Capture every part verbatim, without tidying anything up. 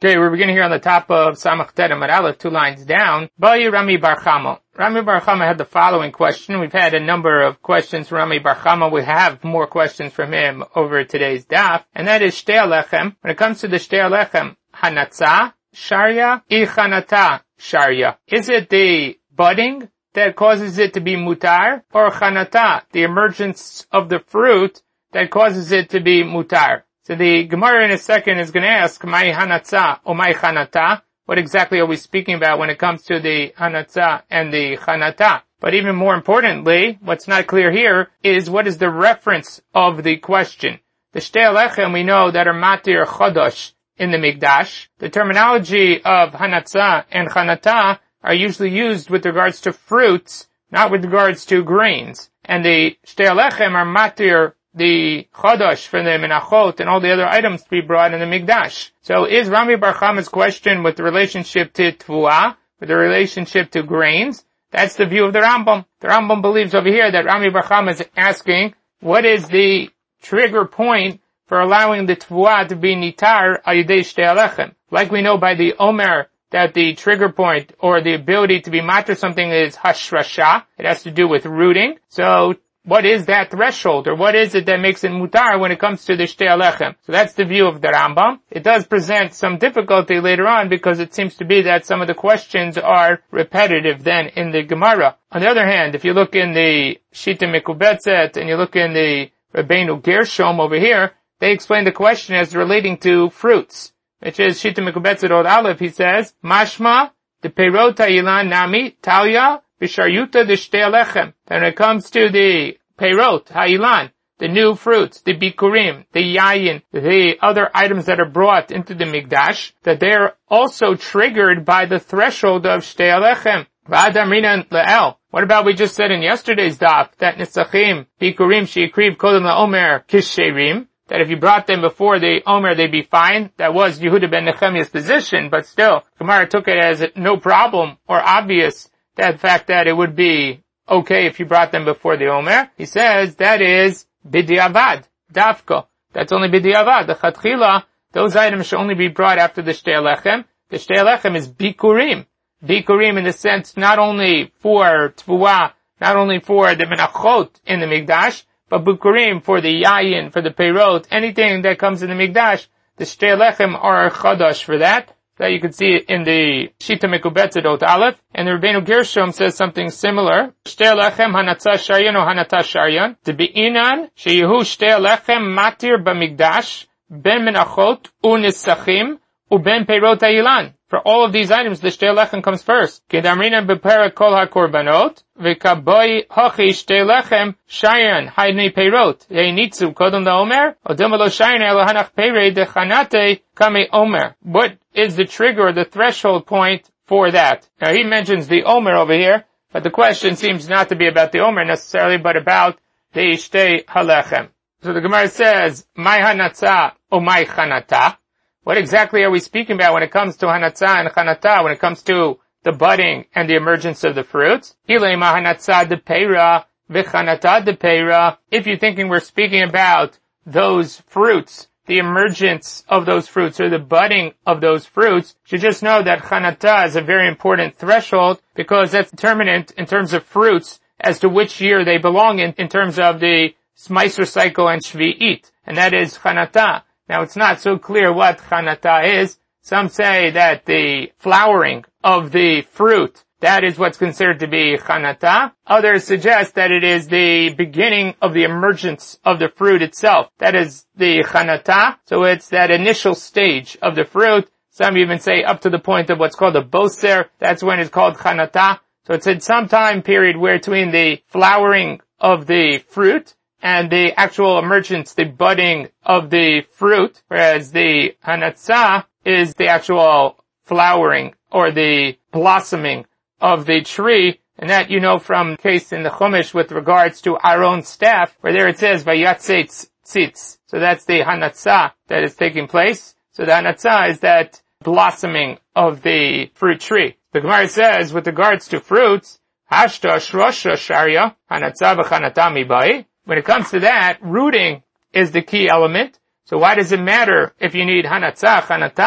Okay, we're beginning here on the top of Samach Tet Amud Aleph, two lines down. Bayi Rami Bar Chama. Rami Bar Chama had the following question. We've had a number of questions from Rami Bar Chama. We have more questions from him over today's daf, and that is Shtei Alechem. When it comes to the Shtei Alechem, Hanatzah, Sharia, Ichanata, Sharia. Is it the budding that causes it to be mutar, or Chanata, the emergence of the fruit that causes it to be mutar? So the Gemara in a second is going to ask, Mai Hanatzah or Mai Chanata? What exactly are we speaking about when it comes to the Hanatzah and the Chanata? But even more importantly, what's not clear here is what is the reference of the question. The Shtei Alechem we know that are Matir Chodosh in the Mikdash. The terminology of Hanatzah and Chanata are usually used with regards to fruits, not with regards to grains. And the Shtei Alechem are Matir the Chodosh for the Menachot and all the other items to be brought in the Mikdash. So is Rami Bar Chama's question with the relationship to Tvuah, with the relationship to grains? That's the view of the Rambam. The Rambam believes over here that Rami Bar Chama is asking, what is the trigger point for allowing the Tvuah to be Nitar al Yidei Shtei Alechem? Like we know by the Omer, that the trigger point or the ability to be matter something is Hashrasha. It has to do with rooting. So what is that threshold, or what is it that makes it mutar when it comes to the Shtei Alechem? So that's the view of the Rambam. It does present some difficulty later on because it seems to be that some of the questions are repetitive then in the Gemara. On the other hand, if you look in the Shita Mekubetzet and you look in the Rabbeinu Gershom over here, they explain the question as relating to fruits, which is Shita Mekubetzet Od Aleph. He says, Mashma, the Peirot HaYilan Nami, Talya, Visharyuta the Shtei Alechem. And when it comes to the Peirot, Ha'ilan, the new fruits, the Bikurim, the Yayin, the other items that are brought into the Mikdash, that they're also triggered by the threshold of Shtei Alechem. V'adam rinan le'el. What about we just said in yesterday's daf, that Nisachim, Bikurim, Sheikriv, Kodem la'omer, Kisherim, that if you brought them before the Omer, they'd be fine. That was Yehuda ben Nechemiah's position, but still, Gemara took it as no problem or obvious that fact that it would be okay if you brought them before the Omer. He says that is B'diavad, Dafko. That's only B'diavad. The Chatchila, those items should only be brought after the Shtei Alechem. The Shtei Alechem is Bikurim. Bikurim in the sense not only for Tvuah, not only for the Menachot in the Mikdash, but Bikurim for the Yayin, for the Peirot, anything that comes in the Mikdash, the Shtei Alechem are Chodosh for that. That you can see in the Shita Mekubetzet Ot Aleph. And the Rabbeinu Gershom says something similar. Shtei Alechem Hanatzah Sharyan or Hanata Sharyan. Debi'inan sheyehu Shtei Alechem matir b'mikdash ben menachot u'nisachim u'ben peirot ha'ilan. For all of these items, the Shtei Alechem comes first. Kedamrina b'perek kol ha'korbanot v'kaboi hochi Shtei Alechem Sharyan haidnei peirot ye'nitzu kodem la'omer odem lo Sharyan elo hanach peirei dechanate kame omer. What is the trigger or the threshold point for that? Now he mentions the Omer over here, but the question seems not to be about the Omer necessarily, but about the Shtei Alechem. So the Gemara says, Mai Hanatzah or Mai Chanata? What exactly are we speaking about when it comes to Hanatzah and Chanata, when it comes to the budding and the emergence of the fruits? Ilei Ma Hanatzah de Peira, V'Chanata de Peira. If you're thinking we're speaking about those fruits, the emergence of those fruits or the budding of those fruits, you should just know that Chanata is a very important threshold because that's determinant in terms of fruits as to which year they belong in, in terms of the Meiser cycle and Shvi'it. And that is Chanata. Now it's not so clear what Chanata is. Some say that the flowering of the fruit, that is what's considered to be Chanata. Others suggest that it is the beginning of the emergence of the fruit itself. That is the Chanata. So it's that initial stage of the fruit. Some even say up to the point of what's called a boser. That's when it's called Chanata. So it's at some time period where between the flowering of the fruit and the actual emergence, the budding of the fruit, whereas the Hanatzah is the actual flowering or the blossoming of the tree, and that you know from case in the Chumash with regards to our own staff, where there it says Vayatzei tzitz. So that's the Hanatzah that is taking place. So the Hanatzah is that blossoming of the fruit tree. The Gemara says with regards to fruits, Hashta shrosha sharia Hanatzah v'chanata mibai. When it comes to that, rooting is the key element. So why does it matter if you need Hanatzah, Chanata?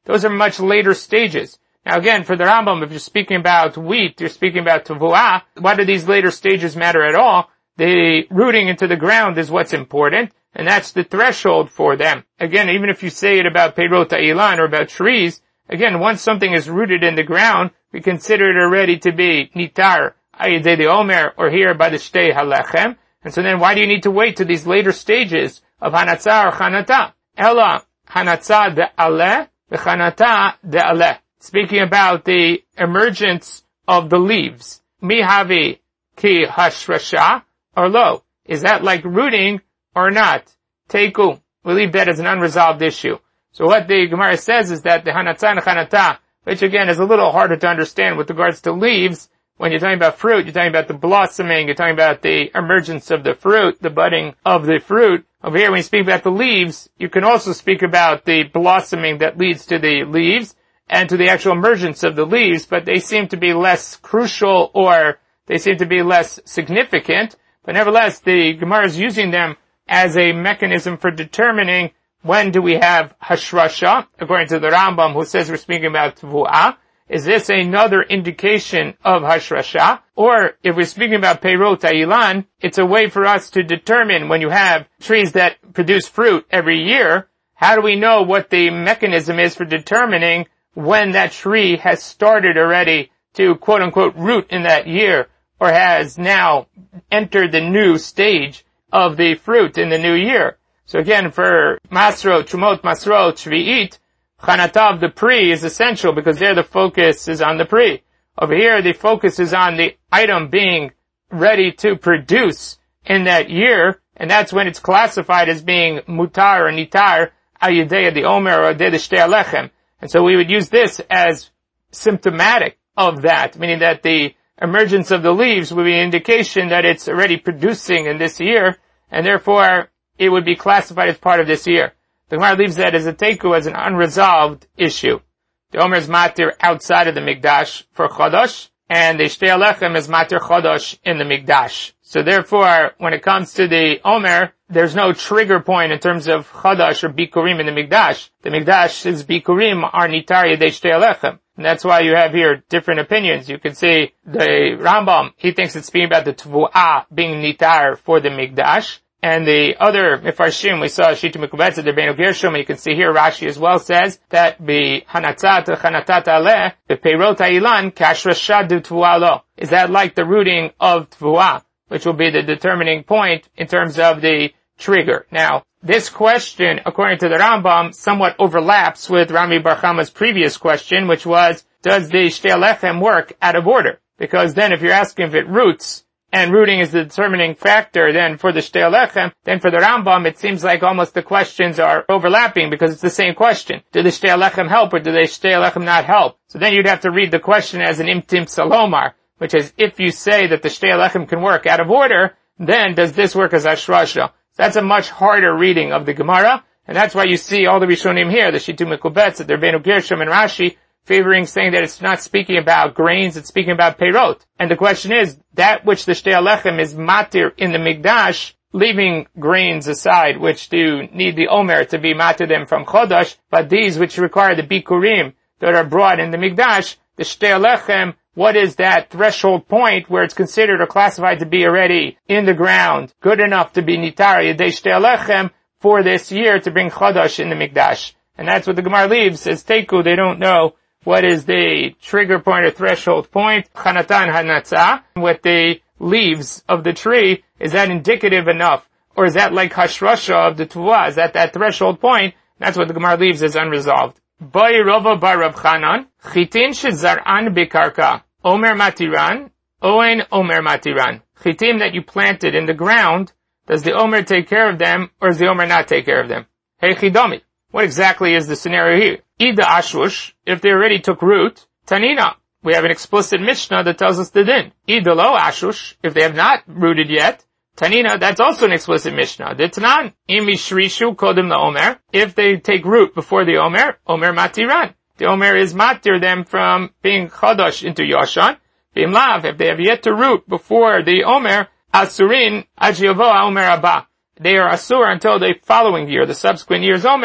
those are much later stages. Now again, for the Rambam, if you're speaking about wheat, you're speaking about tevuah, why do these later stages matter at all? The rooting into the ground is what's important, and that's the threshold for them. Again, even if you say it about Peirot Ilan or about trees, again, once something is rooted in the ground, we consider it already to be nitar, ayidei the omer, or here by the shtei halechem. And so then why do you need to wait to these later stages of hanatzah or chanata? Ella, hanatzah de aleh, v'chanata de aleh. Speaking about the emergence of the leaves. Mihavi ki hashrasha, or lo. Is that like rooting or not? Teiku. We leave that as an unresolved issue. So what the Gemara says is that the hanatzah and chanata, which again is a little harder to understand with regards to leaves, when you're talking about fruit, you're talking about the blossoming, you're talking about the emergence of the fruit, the budding of the fruit. Over here, when you speak about the leaves, you can also speak about the blossoming that leads to the leaves and to the actual emergence of the leaves, but they seem to be less crucial or they seem to be less significant. But nevertheless, the Gemara is using them as a mechanism for determining when do we have hashrasha, according to the Rambam, who says we're speaking about tevuah. Is this another indication of hashrasha? Or if we're speaking about Peirot Ilan, it's a way for us to determine when you have trees that produce fruit every year, how do we know what the mechanism is for determining when that tree has started already to quote unquote root in that year, or has now entered the new stage of the fruit in the new year? So again, for Masrot, Trumot, Masrot, Shvi'it, Chanatav, the pri, is essential because there the focus is on the pri. Over here, the focus is on the item being ready to produce in that year, and that's when it's classified as being mutar or nitar, ayidei the omer or de shtei alechem. And so we would use this as symptomatic of that, meaning that the emergence of the leaves would be an indication that it's already producing in this year, and therefore it would be classified as part of this year. The Gemara leaves that as a teiku, as an unresolved issue. The Omer is matir outside of the Mikdash for Chodosh, and the Shtei Alechem is matir Chodosh in the Mikdash. So therefore, when it comes to the Omer, there's no trigger point in terms of Chodosh or Bikurim in the Mikdash. The Mikdash's Bikurim are nitar yedei Shtei Alechem. And that's why you have here different opinions. You can see the Rambam, he thinks it's speaking about the Tvu'ah being nitar for the Mikdash. And the other Mefarshim, we saw Shita Mekubetza, the Beno Gershom, and you can see here Rashi as well says that be Hanatzat Chanatat Aleh, the Peirot Ilan, Kashrashad Tvu'ah lo. Is that like the rooting of Tvu'ah, which will be the determining point in terms of the trigger? Now, this question, according to the Rambam, somewhat overlaps with Rami Bar Chama's previous question, which was, does the Shtei Alechem work out of order? Because then if you're asking if it roots, and rooting is the determining factor then for the Shtei Alechem, then for the Rambam it seems like almost the questions are overlapping because it's the same question. Do the Shtei Alechem help or do the Shtei Alechem not help? So then you'd have to read the question as an imtim salomar, which is if you say that the Shtei Alechem can work out of order, then does this work as Ashrasha? That's a much harder reading of the Gemara, and that's why you see all the Rishonim here, the Shitu Mekubetz, the Beno Gershom and Rashi, favoring saying that it's not speaking about grains, it's speaking about peirot. And the question is, that which the Shtei Alechem is matir in the Mikdash, leaving grains aside, which do need the Omer to be matir them from Chodosh, but these which require the Bikurim that are brought in the Mikdash, the Shtei Alechem, what is that threshold point where it's considered or classified to be already in the ground, good enough to be nitar yedei Shtei Alechem for this year to bring Chodosh in the Mikdash? And that's what the Gemara leaves as teiku. They don't know what is the trigger point or threshold point, Chanatan Hanatzah, with the leaves of the tree, is that indicative enough? Or is that like Hashrasha of the Tvu'ah? Is that that threshold point? That's what the Gemara leaves as unresolved. Bai Rava bar Rav Chanan, Chitin shezar'an bekarka, Omer matiran, Oen Omer matiran. Chitim that you planted in the ground, does the Omer take care of them, or does the Omer not take care of them? Hey Chidomi. What exactly is the scenario here? Ida Ashrush, if they already took root, Tanina. We have an explicit Mishnah that tells us the din. Ida Lo Ashrush, if they have not rooted yet, Tanina, that's also an explicit Mishnah. Ditnan, Imi Shrishu Kodim La Omer, if they take root before the Omer, Omer Matiran. The Omer is matir them from being Chodosh into Yoshan. Bimlav, if they have yet to root before the Omer, Asurin, Ajiovo Omer Abba. They are Asur until the following year, the subsequent year's Omer,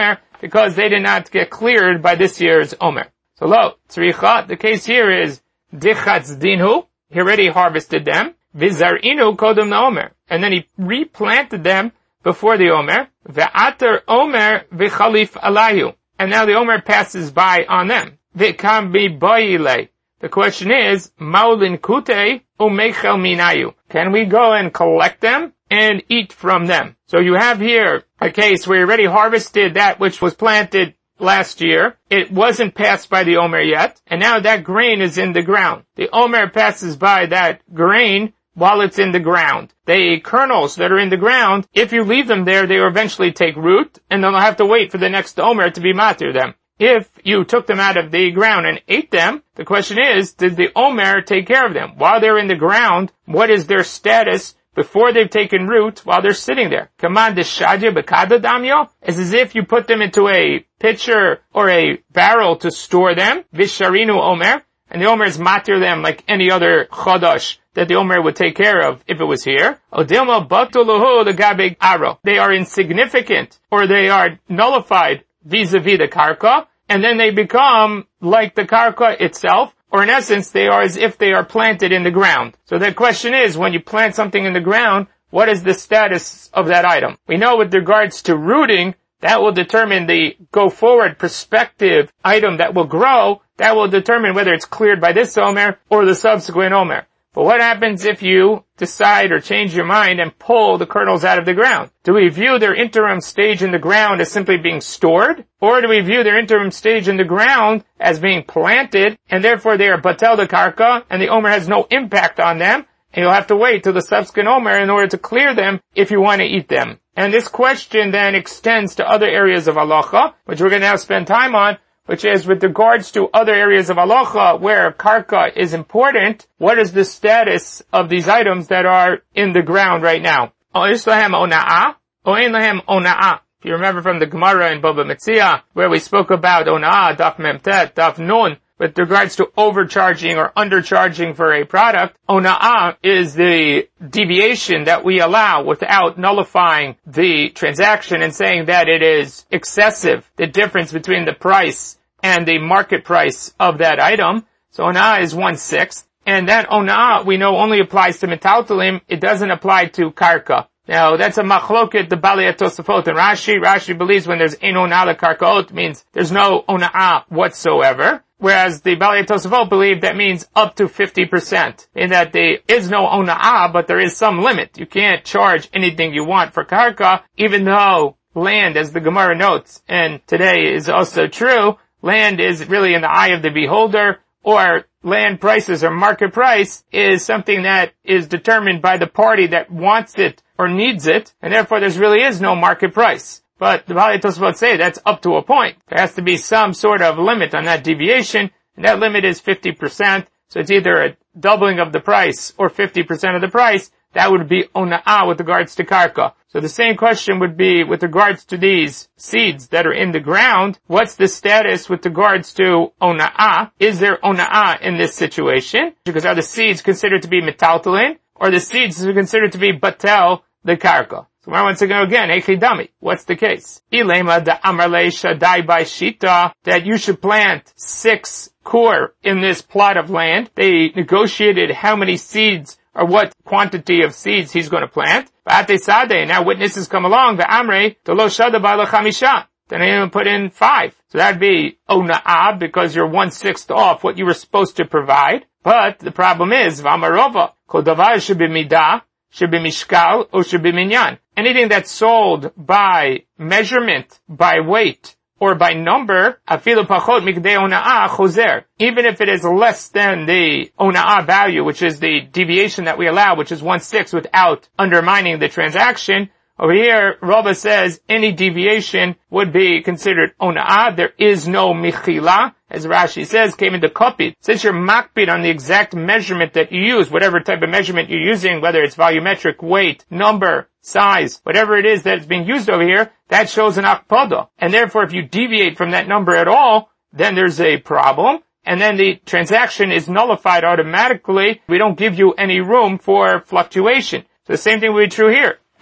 because they did not get cleared by this year's Omer. So lo, tzricha, the case here is dichatz dinhu, he already harvested them, vizarinu kodem naomer, and then he replanted them before the Omer, ve'ater Omer v'chalif alayhu, and now the Omer passes by on them. V'kam bi'boyile. The question is, maulin kute umechel minayu. Can we go and collect them and eat from them? So you have here a case where you already harvested that which was planted last year. It wasn't passed by the Omer yet, and now that grain is in the ground. The Omer passes by that grain while it's in the ground. The kernels that are in the ground, if you leave them there, they will eventually take root, and they'll have to wait for the next Omer to be matir them. If you took them out of the ground and ate them, the question is, did the Omer take care of them? While they're in the ground, what is their status before they've taken root while they're sitting there? Kaman deshadya bekada damyo? It's as if you put them into a pitcher or a barrel to store them. Visharinu Omer. And the Omer is matir them like any other chodosh that the Omer would take care of if it was here. Odilma batuluhu legabig aro. They are insignificant, or they are nullified vis-a-vis the karka, and then they become like the karka itself, or in essence, they are as if they are planted in the ground. So the question is, when you plant something in the ground, what is the status of that item? We know with regards to rooting, that will determine the go-forward prospective item that will grow. That will determine whether it's cleared by this Omer or the subsequent Omer. But what happens if you decide or change your mind and pull the kernels out of the ground? Do we view their interim stage in the ground as simply being stored? Or do we view their interim stage in the ground as being planted, and therefore they are batel de karka, and the Omer has no impact on them, and you'll have to wait till the subsequent Omer in order to clear them if you want to eat them? And this question then extends to other areas of halacha, which we're going to now spend time on, which is with regards to other areas of halacha where karka is important. What is the status of these items that are in the ground right now? If you remember from the Gemara in Baba Metzia, where we spoke about ona'ah, daf memtet, daf nun, with regards to overcharging or undercharging for a product, ona'ah is the deviation that we allow without nullifying the transaction and saying that it is excessive, the difference between the price and the market price of that item. So ona'ah is one-sixth, and that ona'ah we know only applies to metaltalim, it doesn't apply to karka. Now, that's a machloket, the Balei Tosafot and Rashi. Rashi believes when there's ein ona'ah karkaot, means there's no ona'ah whatsoever. Whereas the Balei Tosafot believe that means up to fifty percent. In that there is no ona'ah, but there is some limit. You can't charge anything you want for karka, even though land, as the Gemara notes, and today is also true, land is really in the eye of the beholder, or land prices or market price is something that is determined by the party that wants it or needs it, and therefore there really is no market price. But the Balei Tosafot say that's up to a point. There has to be some sort of limit on that deviation, and that limit is fifty percent, so it's either a doubling of the price or fifty percent of the price. That would be ona'ah with regards to karka. So the same question would be with regards to these seeds that are in the ground. What's the status with regards to ona'ah? Is there ona'ah in this situation? Because are the seeds considered to be metaltalin, or the seeds are considered to be batel the karka? So once again, again, echidami. What's the case? Ilema da amarle shadai by shita, that you should plant six kur in this plot of land. They negotiated how many seeds or what quantity of seeds he's going to plant. Ba'ate sadeh, now witnesses come along, the amre, to lo shada ba'la chamisha. Then they even put in five. So that'd be ona'ah, because you're one-sixth off what you were supposed to provide. But the problem is, v'amarova, kol davar should be midah, should be mishkal, or should be minyan. Anything that's sold by measurement, by weight, or by number, afilu pachot mikdei ona'ah chozer. Even if it is less than the ona'ah value, which is the deviation that we allow, which is one-sixth without undermining the transaction, over here, Rava says any deviation would be considered ona'ah. There is no michila, as Rashi says, came into kopit. Since you're makpid on the exact measurement that you use, whatever type of measurement you're using, whether it's volumetric, weight, number, size, whatever it is that's being used over here, that shows an akpada. And therefore, if you deviate from that number at all, then there's a problem. And then the transaction is nullified automatically. We don't give you any room for fluctuation. So the same thing would be true here.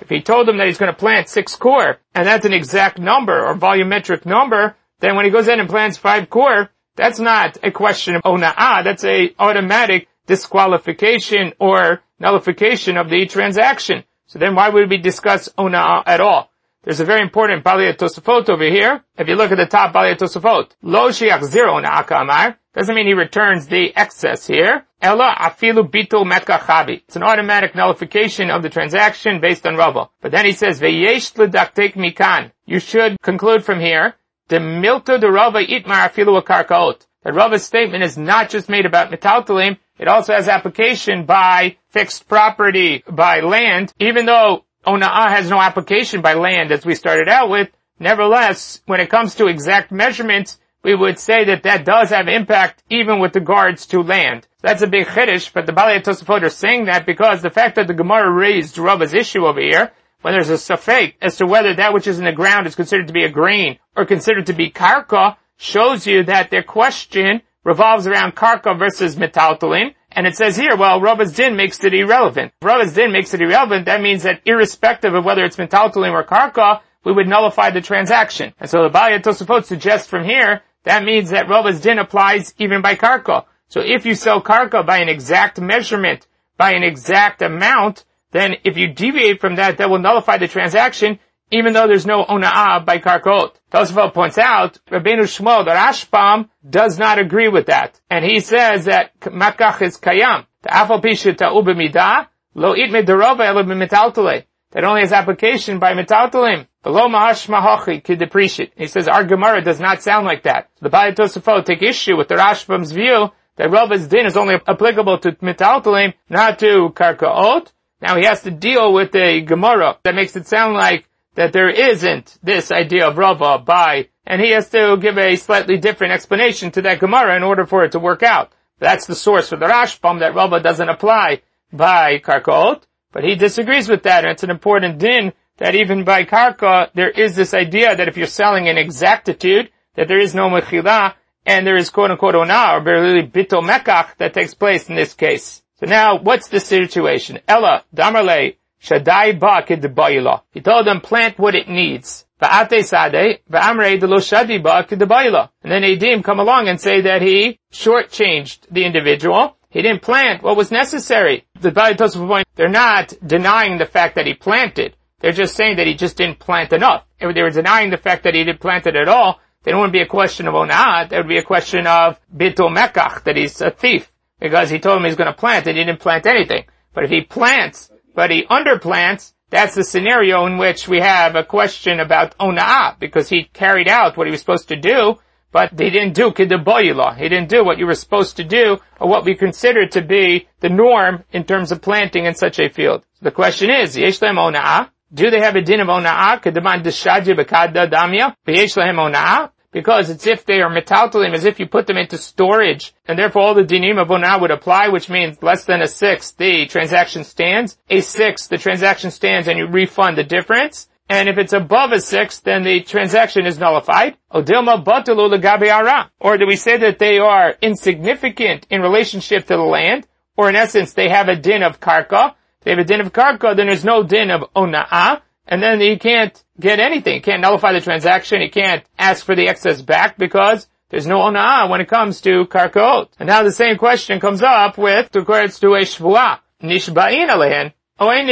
If he told him that he's going to plant six core, and that's an exact number or volumetric number, then when he goes in and plants five core, that's not a question of ona'ah, that's a automatic disqualification or nullification of the transaction. So then why would we discuss ona'ah at all? There's a very important Balei Tosafot over here. If you look at the top Balei Tosafot, Lo shiach zero ona'ah ka'amar, doesn't mean he returns the excess here. Ella afilu bitul metkachavi. It's an automatic nullification of the transaction based on Rava. But then he says, Veyesh l'daktek mikan. You should conclude from here, the milto de Rava itmar afilu akarkaot. That Rava's statement is not just made about metaltalim, it also has application by fixed property, by land, even though ona'ah has no application by land as we started out with. Nevertheless, when it comes to exact measurements, we would say that that does have impact even with regards to land. That's a big chiddush, but the Balei Tosafot are saying that because the fact that the Gemara raised Rava's issue over here, when there's a safek as to whether that which is in the ground is considered to be a grain or considered to be karka, shows you that their question revolves around karka versus metaltalim. And it says here, well, Rava's din makes it irrelevant. If Rava's din makes it irrelevant, that means that irrespective of whether it's metaltalim or karka, we would nullify the transaction. And so the Balei Tosafot suggests from here, that means that Rava's din applies even by karka. So if you sell karka by an exact measurement, by an exact amount, then if you deviate from that, that will nullify the transaction, even though there's no ona'ah by karkaot. Tosafot points out, Rabbeinu Shmuel, the Rashbam, does not agree with that. And he says that matkach is kayam. Ta'afal pishu ta'u b'midah, lo itme derova elo b'metaltale. That only has application by metaltalim. Below mahashma hochi kideprishit. He says our Gemara does not sound like that. So the Balei Tosafot take issue with the Rashbam's view that Rava's din is only applicable to metaltalim, not to karkaot. Now he has to deal with a Gemara that makes it sound like that there isn't this idea of Rava by, and he has to give a slightly different explanation to that Gemara in order for it to work out. That's the source for the Rashbam, that Rava doesn't apply by karkaot, but he disagrees with that, and it's an important din that even by karka, there is this idea that if you're selling an exactitude, that there is no mechila, and there is quote-unquote onah, or really bito mekach, that takes place in this case. So now, what's the situation? Ella, damarle, shadai ba k'debayila. He told them, plant what it needs. Va'ate sade, va'amrei de lo shadi ba k'debayila. And then Edim come along and say that he shortchanged the individual. He didn't plant what was necessary. The Balei Tosafot point, they're not denying the fact that he planted. They're just saying that he just didn't plant enough. If they were denying the fact that he didn't plant it at all, then it wouldn't be a question of ona'ah, that would be a question of bitul mekach, that he's a thief, because he told him he's going to plant and he didn't plant anything. But if he plants, but he underplants, that's the scenario in which we have a question about ona'ah, because he carried out what he was supposed to do, but he didn't do k'deboyila. He didn't do what you were supposed to do, or what we consider to be the norm in terms of planting in such a field. So the question is, yesh lehem ona'ah? Do they have a din of ona'ah? Kedeman deshadje bekada damya? Yesh lehem ona'ah? Because it's if they are metaltalim, as if you put them into storage, and therefore all the dinim of ona'ah would apply, which means less than a sixth, the transaction stands. A sixth, the transaction stands, and you refund the difference. And if it's above a sixth, then the transaction is nullified. Odilma batalu legabe ara. Or do we say that they are insignificant in relationship to the land? Or in essence, they have a din of karka. If they have a din of karka, then there's no din of ona'ah. And then you can't get anything. You can't nullify the transaction. You can't ask for the excess back because there's no ona'ah when it comes to karkaot. And now the same question comes up with regards to a shvuah. Nishba'in alehen. One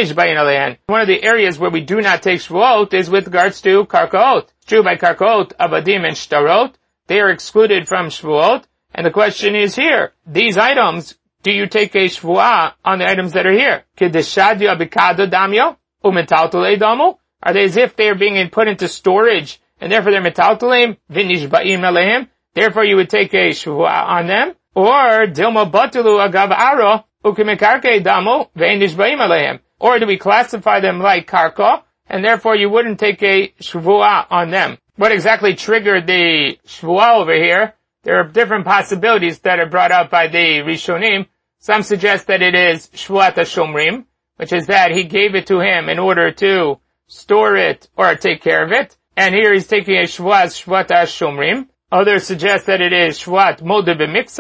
of the areas where we do not take shvuot is with regards to karkaot. It's true by karkaot, avadim, and shtarot. They are excluded from shvuot. And the question is here, these items, do you take a shvuah on the items that are here? Kedeshadya bikada damyo, umetaltale damu? Are they as if they are being put into storage, and therefore they're metaltalim, vinishba'im alehem? Therefore you would take a shvuah on them? Or, dilma batulu agav aro, or do we classify them like karka, and therefore you wouldn't take a shvuah on them? What exactly triggered the shvuah over here? There are different possibilities that are brought up by the Rishonim. Some suggest that it is shvuat hashomrim, which is that he gave it to him in order to store it or take care of it. And here he's taking a shvuat shvuat hashomrim. Others suggest that it is shvuat modeh b'miksat,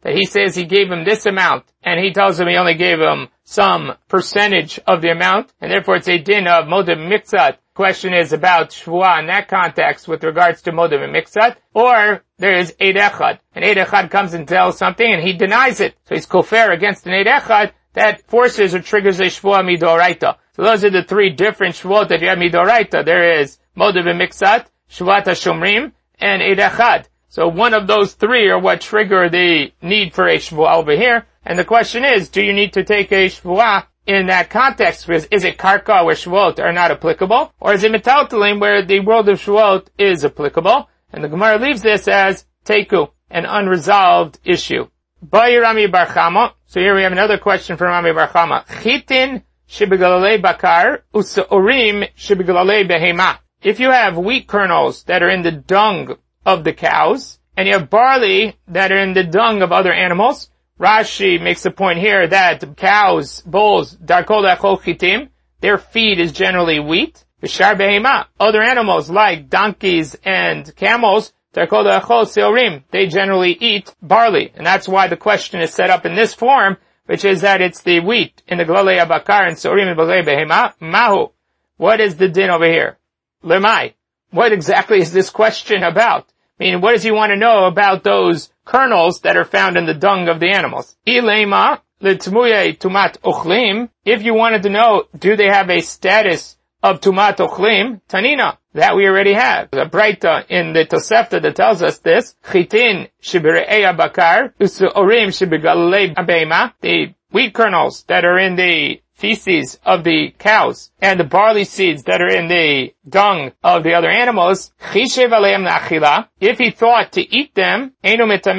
that he says he gave him this amount, and he tells him he only gave him some percentage of the amount, and therefore it's a din of modeh miktzat. Question is about shvuah in that context with regards to modeh miktzat, or there is eid echad. An eid echad comes and tells something, and he denies it. So he's kofer against an eid echad that forces or triggers a shvuah midoraita. So those are the three different shvuot that you have midoraita. There is modeh miktzat, shvuat hashomrim, and eid echad. So one of those three are what trigger the need for a shvuah over here. And the question is, do you need to take a shvuah in that context? Because is it karka where shvuot are not applicable? Or is it metaltalim where the world of shvuot is applicable? And the Gemara leaves this as teku, an unresolved issue. Bayi Rami bar Chama. So here we have another question from Rami bar Chama. Chitin shebegalalei bakar u'se'orim shebegalalei behema. If you have wheat kernels that are in the dung of the cows, and you have barley that are in the dung of other animals, Rashi makes the point here that cows, bulls, darkol echol chitim, their feed is generally wheat. V'shar behema, other animals like donkeys and camels, darkol echol seorim, they generally eat barley. And that's why the question is set up in this form, which is that it's the wheat in the glalei abakar and seorim and glalei behema. Mahu. What is the din over here? Lemai. What exactly is this question about? I mean, what does he want to know about those kernels that are found in the dung of the animals? Ilema l'tmuye tumat ochlim. If you wanted to know, do they have a status of tumat ochlim? Tanina. That we already have. There's a breita in the Tosefta that tells us this. Chitin shebirei abakar u'se'orim shebegalalei abema. The wheat kernels that are in the feces of the cows and the barley seeds that are in the dung of the other animals, if he thought to eat them, they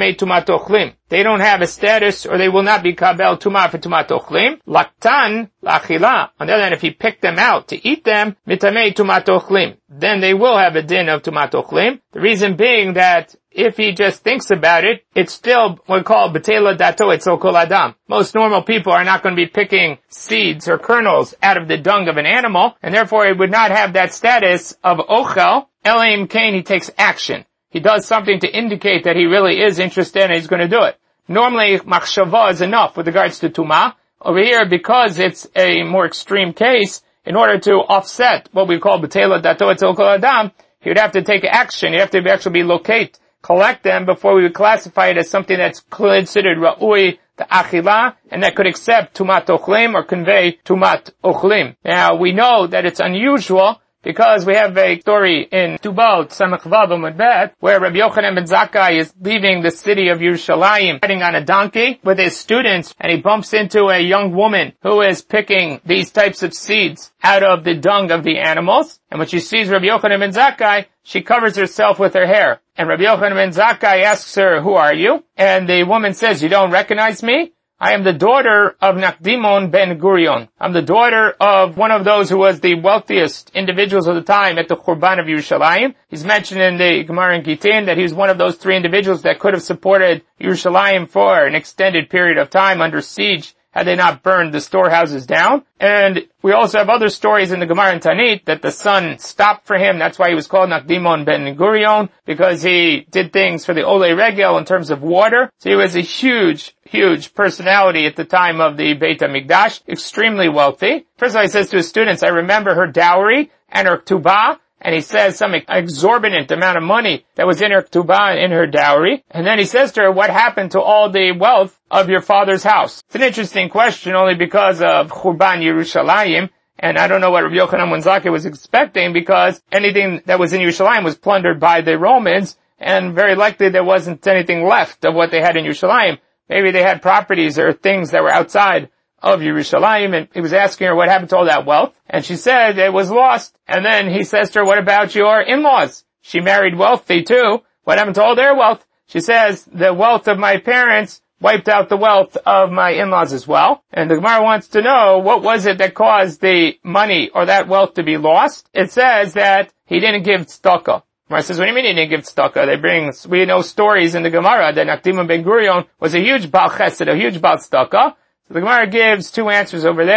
don't have a status or they will not be kabel tumah for tumat ochlim. Laktan lachila. On the other hand, if he picked them out to eat them, mitamei tumat ochlim, then they will have a din of tumat ochlim. The reason being that if he just thinks about it, it's still what we call betela dato etzel kol adam. Most normal people are not going to be picking seeds or kernels out of the dung of an animal, and therefore it would not have that status of ochel. Elim Cain, he takes action. He does something to indicate that he really is interested and he's going to do it. Normally, machshava is enough with regards to tumah. Over here, because it's a more extreme case, in order to offset what we call betela dato etzel kol adam, he would have to take action. He'd have to actually be locate, collect them before we would classify it as something that's considered ra'ui, the achila, and that could accept tumat ochlim or convey tumat ochlim. Now, we know that it's unusual because we have a story in Tubal, Samach Vav Amud Bet, where Rabbi Yochanan ben Zakkai is leaving the city of Yerushalayim, riding on a donkey with his students, and he bumps into a young woman who is picking these types of seeds out of the dung of the animals. And when she sees Rabbi Yochanan ben Zakkai, she covers herself with her hair. And Rabbi Yochanan ben Zakkai asks her, "Who are you?" And the woman says, "You don't recognize me? I am the daughter of Nakdimon ben Gurion. I'm the daughter of one of those who was the wealthiest individuals of the time at the Churban of Yerushalayim." He's mentioned in the Gemara in Gittin that he was one of those three individuals that could have supported Yerushalayim for an extended period of time under siege had they not burned the storehouses down. And we also have other stories in the Gemara and Tanit that the sun stopped for him. That's why he was called Nakdimon ben Gurion, because he did things for the Ole Regel in terms of water. So he was a huge, huge personality at the time of the Beit HaMikdash, extremely wealthy. First of all, he says to his students, "I remember her dowry and her ktubah." And he says some exorbitant amount of money that was in her ktubah, in her dowry. And then he says to her, "What happened to all the wealth of your father's house?" It's an interesting question only because of Churban Yerushalayim. And I don't know what Rabbi Yochanan ben Zakkai was expecting, because anything that was in Yerushalayim was plundered by the Romans, and very likely there wasn't anything left of what they had in Yerushalayim. Maybe they had properties or things that were outside of Yerushalayim, and he was asking her what happened to all that wealth, and she said it was lost. And then he says to her, "What about your in-laws? She married wealthy too. What happened to all their wealth?" She says, "The wealth of my parents wiped out the wealth of my in-laws as well." And the Gemara wants to know, what was it that caused the money or that wealth to be lost? It says that he didn't give tzedakah. Gemara says, "What do you mean he didn't give tzedakah?" They bring, we know stories in the Gemara that Nakdimon ben Gurion was a huge Baal Chesed, a huge Baal tzedakah. So the Gemara gives two answers over there.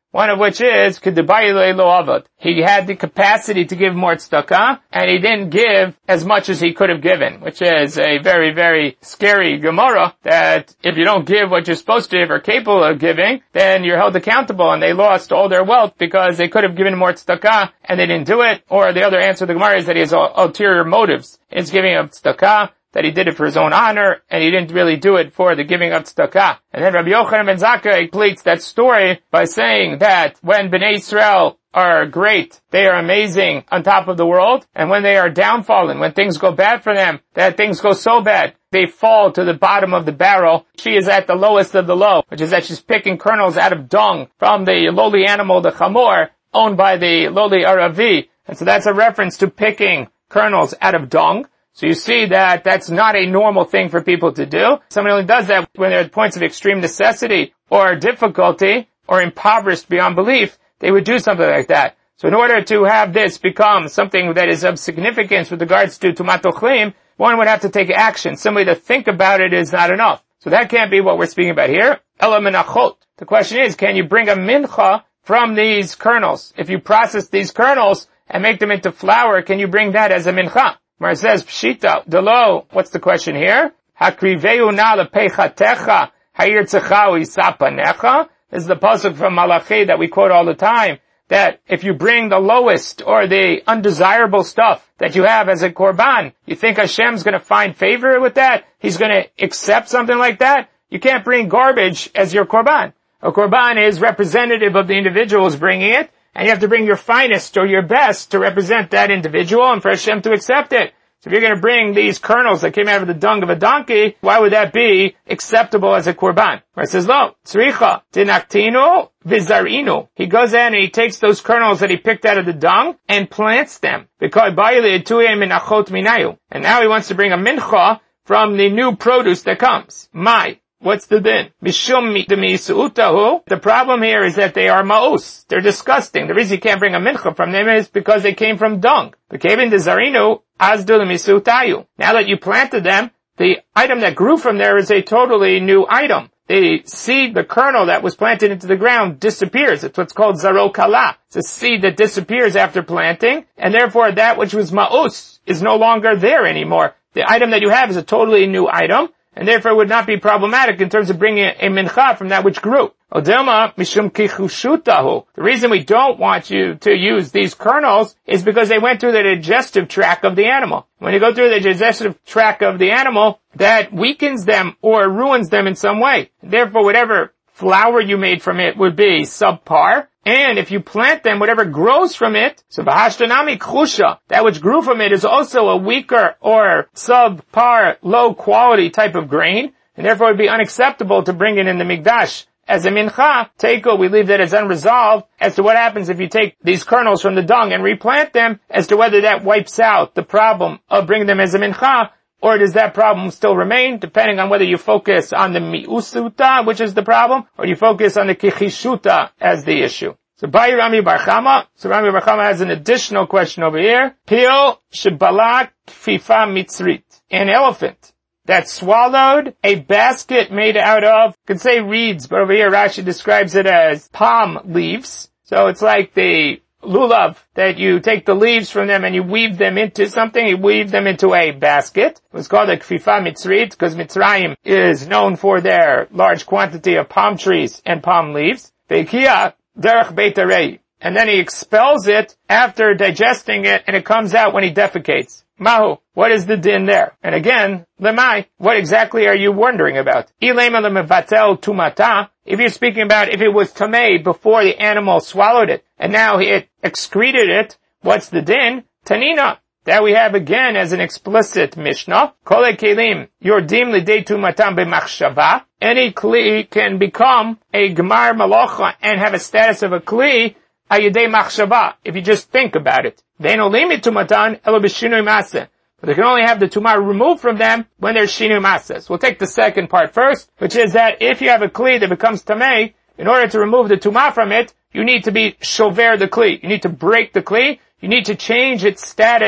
One of which is, he had the capacity to give more tzedakah, and he didn't give as much as he could have given, which is a very, very scary Gemara, that if you don't give what you're supposed to give or capable of giving, then you're held accountable, and they lost all their wealth because they could have given more tzedakah, and they didn't do it. Or the other answer to the Gemara is that he has ulterior motives. It's giving of tzedakah, that he did it for his own honor, and he didn't really do it for the giving of tzedakah. And then Rabbi Yochanan ben Zakkai completes that story by saying that when Bnei Israel are great, they are amazing on top of the world, and when they are downfallen, when things go bad for them, that things go so bad, they fall to the bottom of the barrel. She is at the lowest of the low, which is that she's picking kernels out of dung from the lowly animal, the chamor, owned by the lowly Aravi. And so that's a reference to picking kernels out of dung. So you see that that's not a normal thing for people to do. Somebody only does that when they're at points of extreme necessity or difficulty or impoverished beyond belief. They would do something like that. So in order to have this become something that is of significance with regards to Tumat Ochlim, one would have to take action. Somebody to think about it is not enough. So that can't be what we're speaking about here. Ela menachot. The question is, can you bring a mincha from these kernels? If you process these kernels and make them into flour, can you bring that as a mincha? Where it says, Pshita, Delo, what's the question here? Hakriveu na lepechatecha, hayirtzecha isapanecha. This is the pasuk from Malachi that we quote all the time, that if you bring the lowest or the undesirable stuff that you have as a korban, you think Hashem's gonna find favor with that? He's gonna accept something like that? You can't bring garbage as your korban. A korban is representative of the individuals bringing it, and you have to bring your finest or your best to represent that individual and for Hashem to accept it. So if you're going to bring these kernels that came out of the dung of a donkey, why would that be acceptable as a korban? Where it says, lo, tzricha, tinaktino, vizarinu. He goes in and he takes those kernels that he picked out of the dung and plants them. And now he wants to bring a mincha from the new produce that comes. Mai. What's the din? The problem here is that they are ma'us. They're disgusting. The reason you can't bring a mincha from them is because they came from dung. Now that you planted them, the item that grew from there is a totally new item. The seed, the kernel that was planted into the ground disappears. It's what's called zaro kala. It's a seed that disappears after planting, and therefore that which was ma'us is no longer there anymore. The item that you have is a totally new item, and therefore it would not be problematic in terms of bringing a mincha from that which grew. Odelma mishum kichushutahu. The reason we don't want you to use these kernels is because they went through the digestive tract of the animal. When you go through the digestive tract of the animal, that weakens them or ruins them in some way. Therefore, whatever flour you made from it would be subpar. And if you plant them, whatever grows from it, so v'hashtanami chusha, that which grew from it is also a weaker or subpar, low quality type of grain, and therefore it would be unacceptable to bring it in the mikdash as a mincha. Teiko, we leave that as unresolved as to what happens if you take these kernels from the dung and replant them, as to whether that wipes out the problem of bringing them as a mincha, or does that problem still remain, depending on whether you focus on the mi'usuta, which is the problem, or you focus on the kichishuta as the issue. So, by Rami Bar Chama, so Rami Bar Chama has an additional question over here. Pil shebalak fifa mitzrit. An elephant that swallowed a basket made out of, you could say reeds, but over here Rashi describes it as palm leaves. So it's like the lulav, that you take the leaves from them and you weave them into something, you weave them into a basket. It was called a kfifa mitzrit because Mitzrayim is known for their large quantity of palm trees and palm leaves. Veikia derech beit harei. And then he expels it after digesting it, and it comes out when he defecates. Mahu, what is the din there? And again, lemai, what exactly are you wondering about? Ilema lemevatel tumata. If you're speaking about if it was tamei before the animal swallowed it, and now it excreted it, what's the din? Tanina. That we have again as an explicit Mishnah. Kol kelim yordim lidei tumatam b'machshava. Any kli can become a gemar malacha and have a status of a kli ayidei machshava, if you just think about it. They no limit tumatan elo b'shinui maseh. But they can only have the tumah removed from them when there's shinui maseh. We'll take the second part first, which is that if you have a kli that becomes tamei, in order to remove the tumah from it, you need to be shover the kli. You need to break the kli. You need to change its status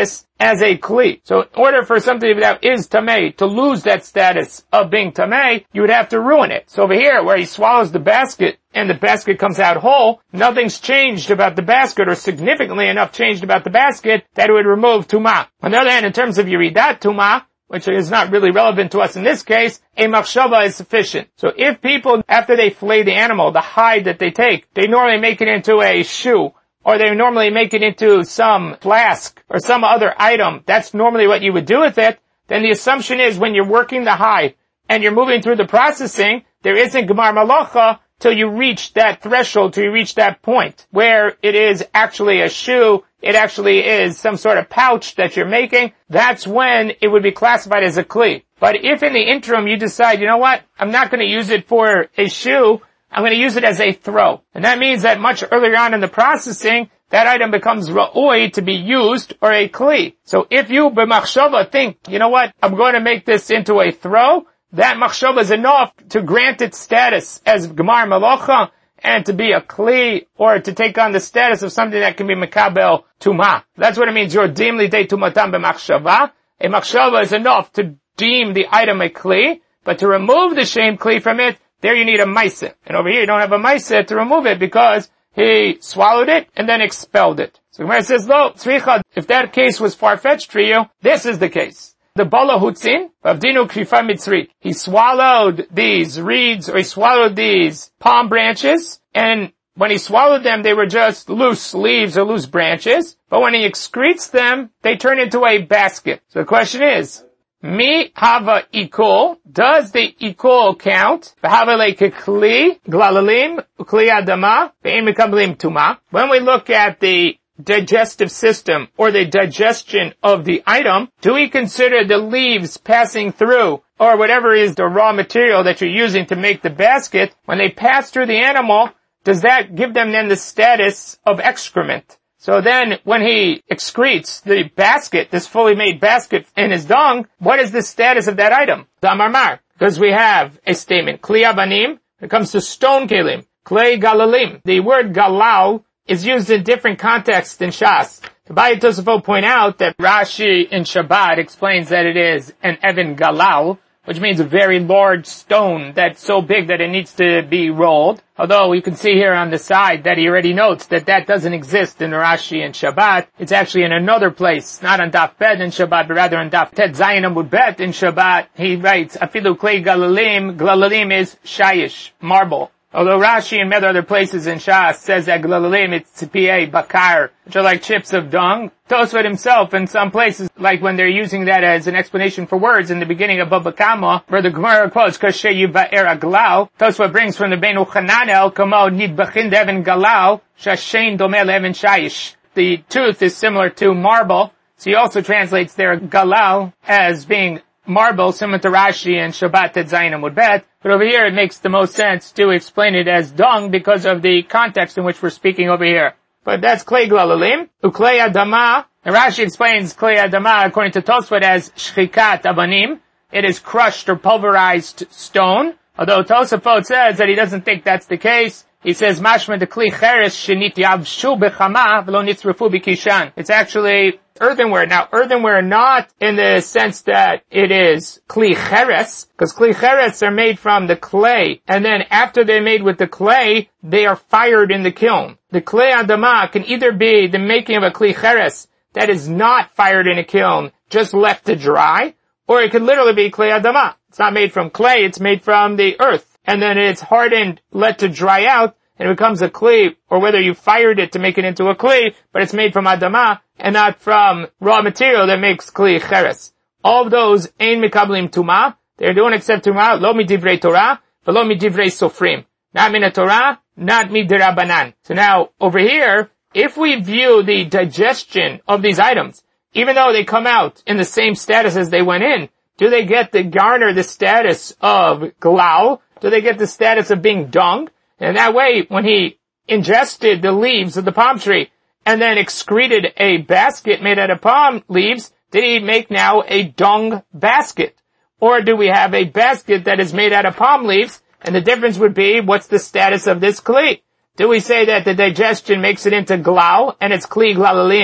as a kli. So in order for something that is tamei to lose that status of being tamei, you would have to ruin it. So over here, where he swallows the basket, and the basket comes out whole, nothing's changed about the basket, or significantly enough changed about the basket, that it would remove tumah. On the other hand, in terms of yiridat tumah, which is not really relevant to us in this case, a machshava is sufficient. So if people, after they flay the animal, the hide that they take, they normally make it into a shoe, or they normally make it into some flask, or some other item, that's normally what you would do with it, then the assumption is when you're working the hide, and you're moving through the processing, there isn't gemar malacha till you reach that threshold, till you reach that point, where it is actually a shoe, it actually is some sort of pouch that you're making, that's when it would be classified as a kli. But if in the interim you decide, you know what, I'm not going to use it for a shoe, I'm going to use it as a throw. And that means that much earlier on in the processing, that item becomes ra'oi to be used, or a kli. So if you, b'machshava, think, you know what, I'm going to make this into a throw, that machshava is enough to grant its status as gemar malacha, and to be a kli, or to take on the status of something that can be mekabel tumah. That's what it means, you're deem lidei tumatam b'machshava. A machshava is enough to deem the item a kli, but to remove the shame kli from it, there you need a maisa. And over here you don't have a maisa to remove it because he swallowed it and then expelled it. So Gemara says, lo, tzricha, if that case was far-fetched for you, this is the case. The bala hutzin, vavdinu krifa mitzri. He swallowed these reeds, or he swallowed these palm branches, and when he swallowed them, they were just loose leaves or loose branches. But when he excretes them, they turn into a basket. So the question is, mi hava ikul, does the ikul count? V'hava lekekli, glalalim, ukli adama, ve'im mekablim tuma. When we look at the digestive system, or the digestion of the item, do we consider the leaves passing through, or whatever is the raw material that you're using to make the basket, when they pass through the animal, does that give them then the status of excrement? So then, when he excretes the basket, this fully made basket in his dung, what is the status of that item? The amarmar. Because we have a statement, kli abanim, when it comes to stone kelim, klei galalim. The word galal is used in different contexts in Shas. The Baya Tosafot point out that Rashi in Shabbat explains that it is an Evan Galal, which means a very large stone that's so big that it needs to be rolled. Although you can see here on the side that he already notes that that doesn't exist in Rashi in Shabbat. It's actually in another place, not on Daf Bet in Shabbat, but rather on Daf Tet Zayin Amud Bet in Shabbat. He writes, Afilu Klei Galalim, Glalalim is shayish, marble. Although Rashi and many other places in Shas says that glalalim, it's tzipiyei bakar, which are like chips of dung. Tosfot himself in some places, like when they're using that as an explanation for words in the beginning of Baba Kama, where the Gemara quotes, kashe yiva'er aglal, Tosfot brings from the Beinu Chananel, kamo nidbachin deven galal, shashein domel even shayish. The tooth is similar to marble, so he also translates their galal as being marble, similar to Rashi and Shabbat Tet Zayin Amud Bet. But over here it makes the most sense to explain it as dung because of the context in which we're speaking over here. But that's klei glalalim, uklei adama, and Rashi explains klei adama according to Tosfot as shchikat abanim. It is crushed or pulverized stone. Although Tosafot says that he doesn't think that's the case. He says, mashma de kli cheres shenit yavshu bechama v'lo nitzrefu b'kishan. It's actually earthenware. Now, earthenware not in the sense that it is kli cheres, because kli cheres are made from the clay, and then after they're made with the clay, they are fired in the kiln. The klei adama can either be the making of a kli cheres that is not fired in a kiln, just left to dry, or it could literally be klei adama. It's not made from clay, it's made from the earth. And then it's hardened, let to dry out, and it becomes a kli, or whether you fired it to make it into a kli, but it's made from adama, and not from raw material that makes kli cheres. All of those, ein mekablim tuma, they don't accept tuma, lo midivrei Torah, but lo midivrei sofrim. Not mina Torah, not midirabanan. So now, over here, if we view the digestion of these items, even though they come out in the same status as they went in, do they get to garner the status of glal? Do they get the status of being dung? And that way, when he ingested the leaves of the palm tree and then excreted a basket made out of palm leaves, did he make now a dung basket? Or do we have a basket that is made out of palm leaves? And the difference would be, what's the status of this kli? Do we say that the digestion makes it into glal and it's kli glalalim?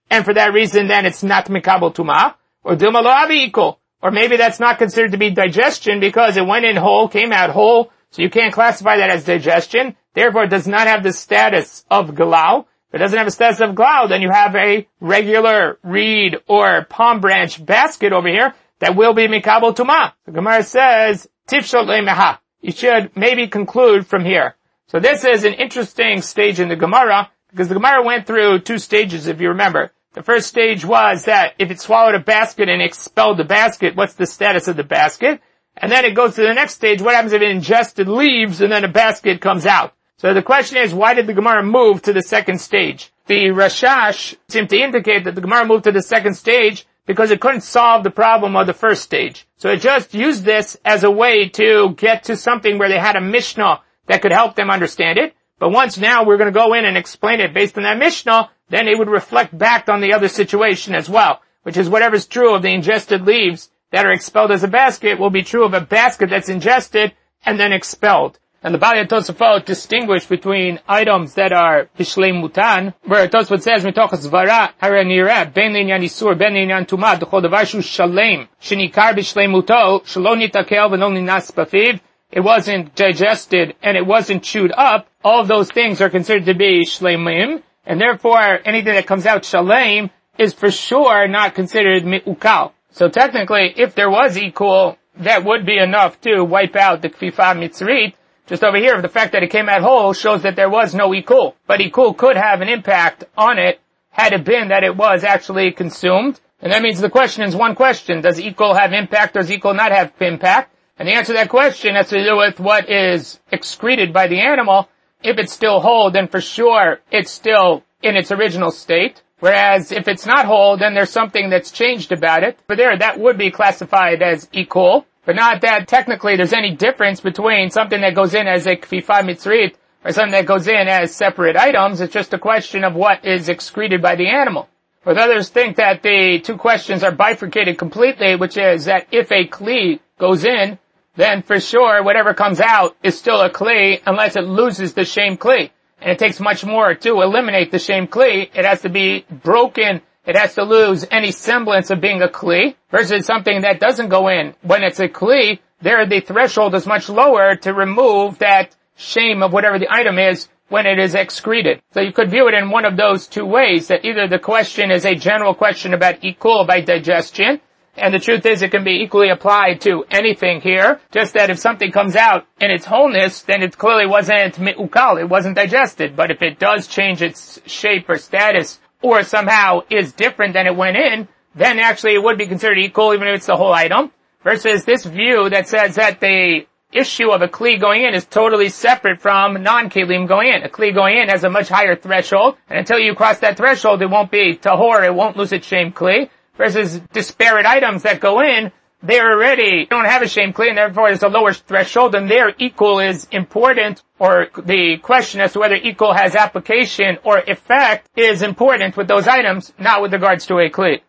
and for that reason then it's not mikabel tuma, or dilma lo avi ikul, or maybe that's not considered to be digestion because it went in whole, came out whole, so you can't classify that as digestion, therefore it does not have the status of galau. If it doesn't have a status of galau, then you have a regular reed or palm branch basket over here that will be mikabel tuma. The Gemara says, tifshol le'meha. You should maybe conclude from here. So this is an interesting stage in the Gemara, because the Gemara went through two stages, if you remember. The first stage was that if it swallowed a basket and expelled the basket, what's the status of the basket? And then it goes to the next stage, what happens if it ingested leaves and then a basket comes out? So the question is, why did the Gemara move to the second stage? The Rashash seemed to indicate that the Gemara moved to the second stage because it couldn't solve the problem of the first stage. So it just used this as a way to get to something where they had a Mishnah that could help them understand it. But once now we're going to go in and explain it based on that Mishnah, then it would reflect back on the other situation as well, which is whatever's true of the ingested leaves that are expelled as a basket will be true of a basket that's ingested and then expelled. And the Baalei Tosafot distinguish between items that are bishlei mutan, where Tosafot says, mitochas zvara hara nireh, ben l'inyan isur, ben l'inyan tumah, d'chol davar shu shalem, shenikar bishlei muto, shelo nitakel v'lo ninas bafiv. It wasn't digested and it wasn't chewed up. All of those things are considered to be shleimim, and therefore anything that comes out shalem is for sure not considered mi'ukal. So technically, if there was ikul, that would be enough to wipe out the kfifa mitzrit. Just over here, the fact that it came out whole shows that there was no ikul. But ikul could have an impact on it had it been that it was actually consumed. And that means the question is one question. Does ikul have impact or does ikul not have impact? And the answer to that question has to do with what is excreted by the animal. If it's still whole, then for sure it's still in its original state. Whereas if it's not whole, then there's something that's changed about it. But there, that would be classified as ikul. But not that technically there's any difference between something that goes in as a kfifa mitzrit or something that goes in as separate items. It's just a question of what is excreted by the animal. But others think that the two questions are bifurcated completely, which is that if a kli goes in, then for sure whatever comes out is still a kli unless it loses the shem kli. And it takes much more to eliminate the shem kli. It has to be broken. It has to lose any semblance of being a kli versus something that doesn't go in. When it's a kli, there the threshold is much lower to remove that shame of whatever the item is when it is excreted. So you could view it in one of those two ways, that either the question is a general question about ikul by digestion, and the truth is it can be equally applied to anything here, just that if something comes out in its wholeness, then it clearly wasn't mi'ukal, it wasn't digested. But if it does change its shape or status, or somehow is different than it went in, then actually it would be considered equal even if it's the whole item, versus this view that says that the issue of a kli going in is totally separate from non-kelim going in. A kli going in has a much higher threshold, and until you cross that threshold, it won't be tahor, it won't lose its shem kli, versus disparate items that go in, they already don't have a shem kli, and therefore there's a lower threshold, and their equal is important, or the question as to whether equal has application or effect is important with those items, not with regards to a kli.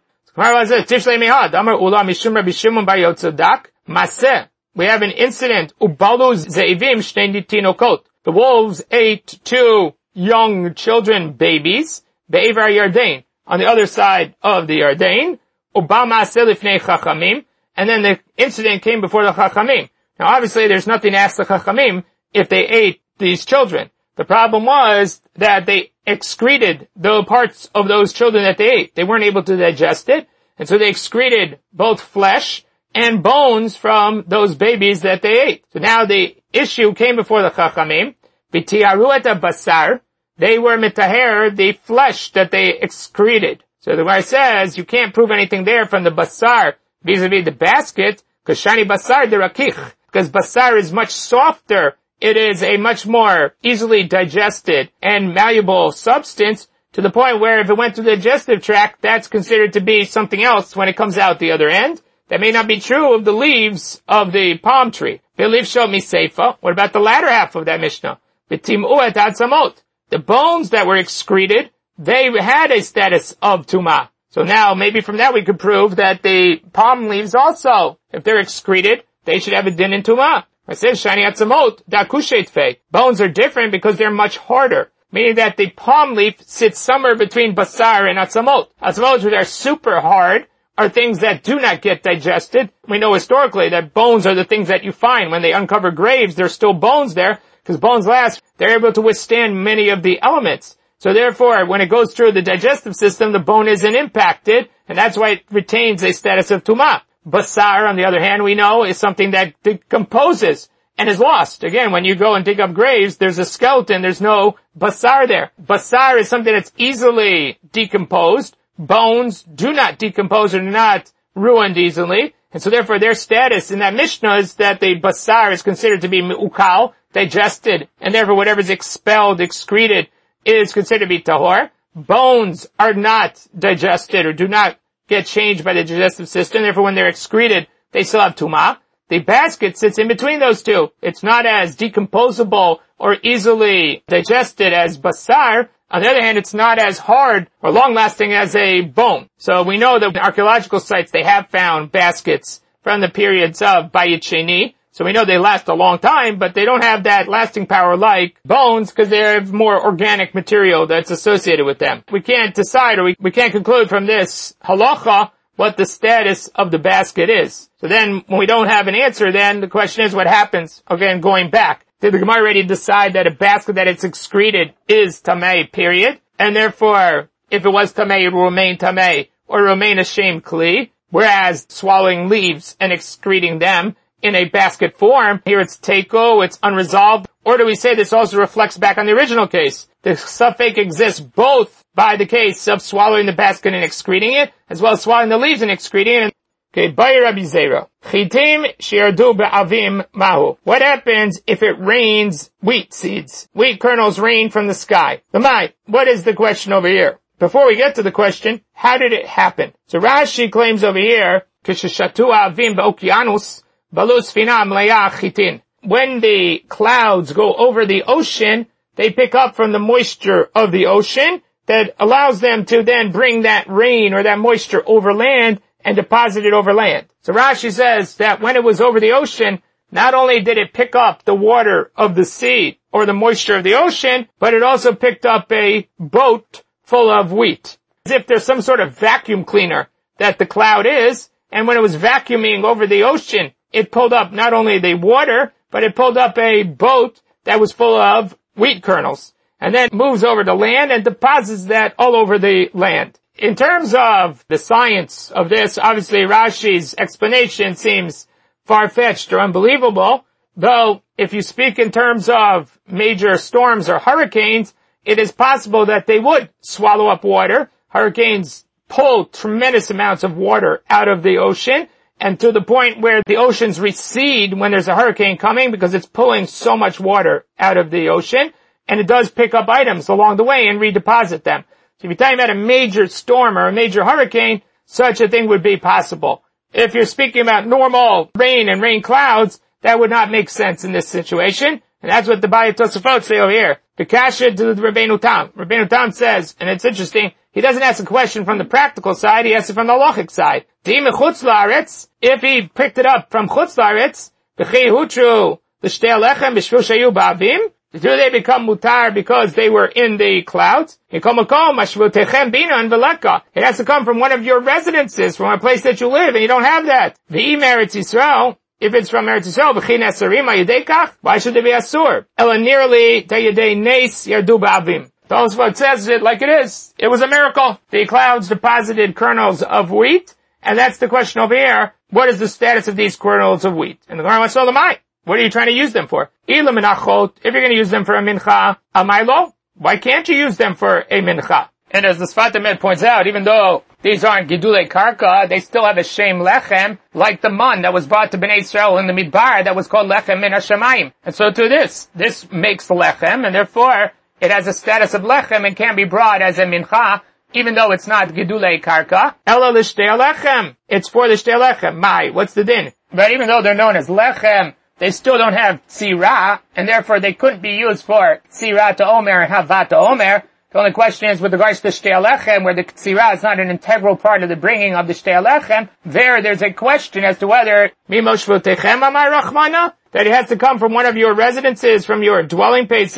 We have an incident. The wolves ate two young children, babies, be'evar Yarden, on the other side of the Yarden, and then the incident came before the Chachamim. Now obviously there's nothing to ask the Chachamim if they ate these children. The problem was that they excreted the parts of those children that they ate. They weren't able to digest it, and so they excreted both flesh and bones from those babies that they ate. So now the issue came before the Chachamim. V'tiaru et basar, they were mitaher the flesh that they excreted. So the Gemara says you can't prove anything there from the basar vis-a-vis the basket, because shani basar derakich, because basar is much softer. It is a much more easily digested and malleable substance, to the point where if it went through the digestive tract, that's considered to be something else when it comes out the other end. That may not be true of the leaves of the palm tree. What about the latter half of that Mishnah? The bones that were excreted, they had a status of tumah. So now maybe from that we could prove that the palm leaves also, if they're excreted, they should have a din in tumah. I said shani atzamot da kushet fei. Bones are different because they're much harder. meaning that the palm leaf sits somewhere between basar and atzamot. Atzamot, which are super hard, are things that do not get digested. We know historically that bones are the things that you find. When they uncover graves, there's still bones there, because bones last. They're able to withstand many of the elements. So therefore, when it goes through the digestive system, the bone isn't impacted, and that's why it retains a status of tumah. Basar, on the other hand, we know is something that decomposes and is lost. Again, when you go and dig up graves, there's a skeleton, there's no basar there. Basar is something that's easily decomposed. Bones do not decompose or not ruined easily. And so therefore their status in that Mishnah is that the basar is considered to be me'ukal, digested, and therefore whatever's expelled, excreted, is considered to be tahor. Bones are not digested or do not get changed by the digestive system. Therefore when they're excreted, they still have tumah. The basket sits in between those two. It's not as decomposable or easily digested as basar. On the other hand, it's not as hard or long-lasting as a bone. So we know that in archaeological sites, they have found baskets from the periods of Bayit Sheni. So we know they last a long time, but they don't have that lasting power like bones because they have more organic material that's associated with them. We can't decide or we, we can't conclude from this halacha what the status of the basket is. So then when we don't have an answer, then the question is what happens, again, going back. Did the Gemara already decide that a basket that it's excreted is tamei, period? And therefore, if it was tamei, it will remain tamei, or remain a shame kli, whereas swallowing leaves and excreting them in a basket form, here it's teiko, it's unresolved. Or do we say this also reflects back on the original case? The suffix exists both by the case of swallowing the basket and excreting it, as well as swallowing the leaves and excreting it. Okay, Bayi Rabbi Zera. Chitim she'yardu be'avim mahu. What happens if it rains wheat seeds? Wheat kernels rain from the sky. Lamai, what is the question over here? Before we get to the question, how did it happen? So Rashi claims over here, Kishashatu avim be'okianus, balus finam le'ach chitin. When the clouds go over the ocean, they pick up from the moisture of the ocean that allows them to then bring that rain or that moisture over land and deposit it over land. So Rashi says that when it was over the ocean, not only did it pick up the water of the sea or the moisture of the ocean, but it also picked up a boat full of wheat. As if there's some sort of vacuum cleaner that the cloud is, and when it was vacuuming over the ocean, it pulled up not only the water, but it pulled up a boat that was full of wheat kernels, and then moves over the land and deposits that all over the land. In terms of the science of this, obviously Rashi's explanation seems far-fetched or unbelievable, though if you speak in terms of major storms or hurricanes, it is possible that they would swallow up water. Hurricanes pull tremendous amounts of water out of the ocean, and to the point where the oceans recede when there's a hurricane coming because it's pulling so much water out of the ocean, and it does pick up items along the way and redeposit them. So if you're talking about a major storm or a major hurricane, such a thing would be possible. If you're speaking about normal rain and rain clouds, that would not make sense in this situation. And that's what the Bayit Tosafot say over here. Bekasha to the Rabbeinu Tam. Rabbeinu Tam says, and it's interesting, he doesn't ask a question from the practical side, he asks it from the halachic side. If he picked it up from Chutz La'aretz, do they become mutar because they were in the clouds? It has to come from one of your residences, from a place that you live, and you don't have that. If it's from Eretz Yisrael, why should they be asur? Ela nearly tayedei nes yardu ba'avim. Tosfot says it like it is. It was a miracle. The clouds deposited kernels of wheat, and that's the question over here. What is the status of these kernels of wheat? And the Gemara wants to know the mind. What are you trying to use them for? If you're going to use them for a mincha, amaylo, why can't you use them for a mincha? And as the Sfat Emet points out, even though these aren't gidulei karka, they still have a shem lechem, like the man that was brought to Bnei Israel in the Midbar that was called lechem min hashamayim. And so to this, this makes lechem, and therefore it has a status of lechem and can be brought as a mincha, even though it's not gidulei karka. Ela l'shtei lechem. It's for the shtei lechem. Mai, what's the din? But even though they're known as lechem, they still don't have tzira, and therefore they couldn't be used for tzira to omer and havat to omer. The only question is with regards to shtei lechem, where the tzira is not an integral part of the bringing of the shtei lechem. There, there's a question as to whether mimoshvotechem amar rachmana, that it has to come from one of your residences, from your dwelling places.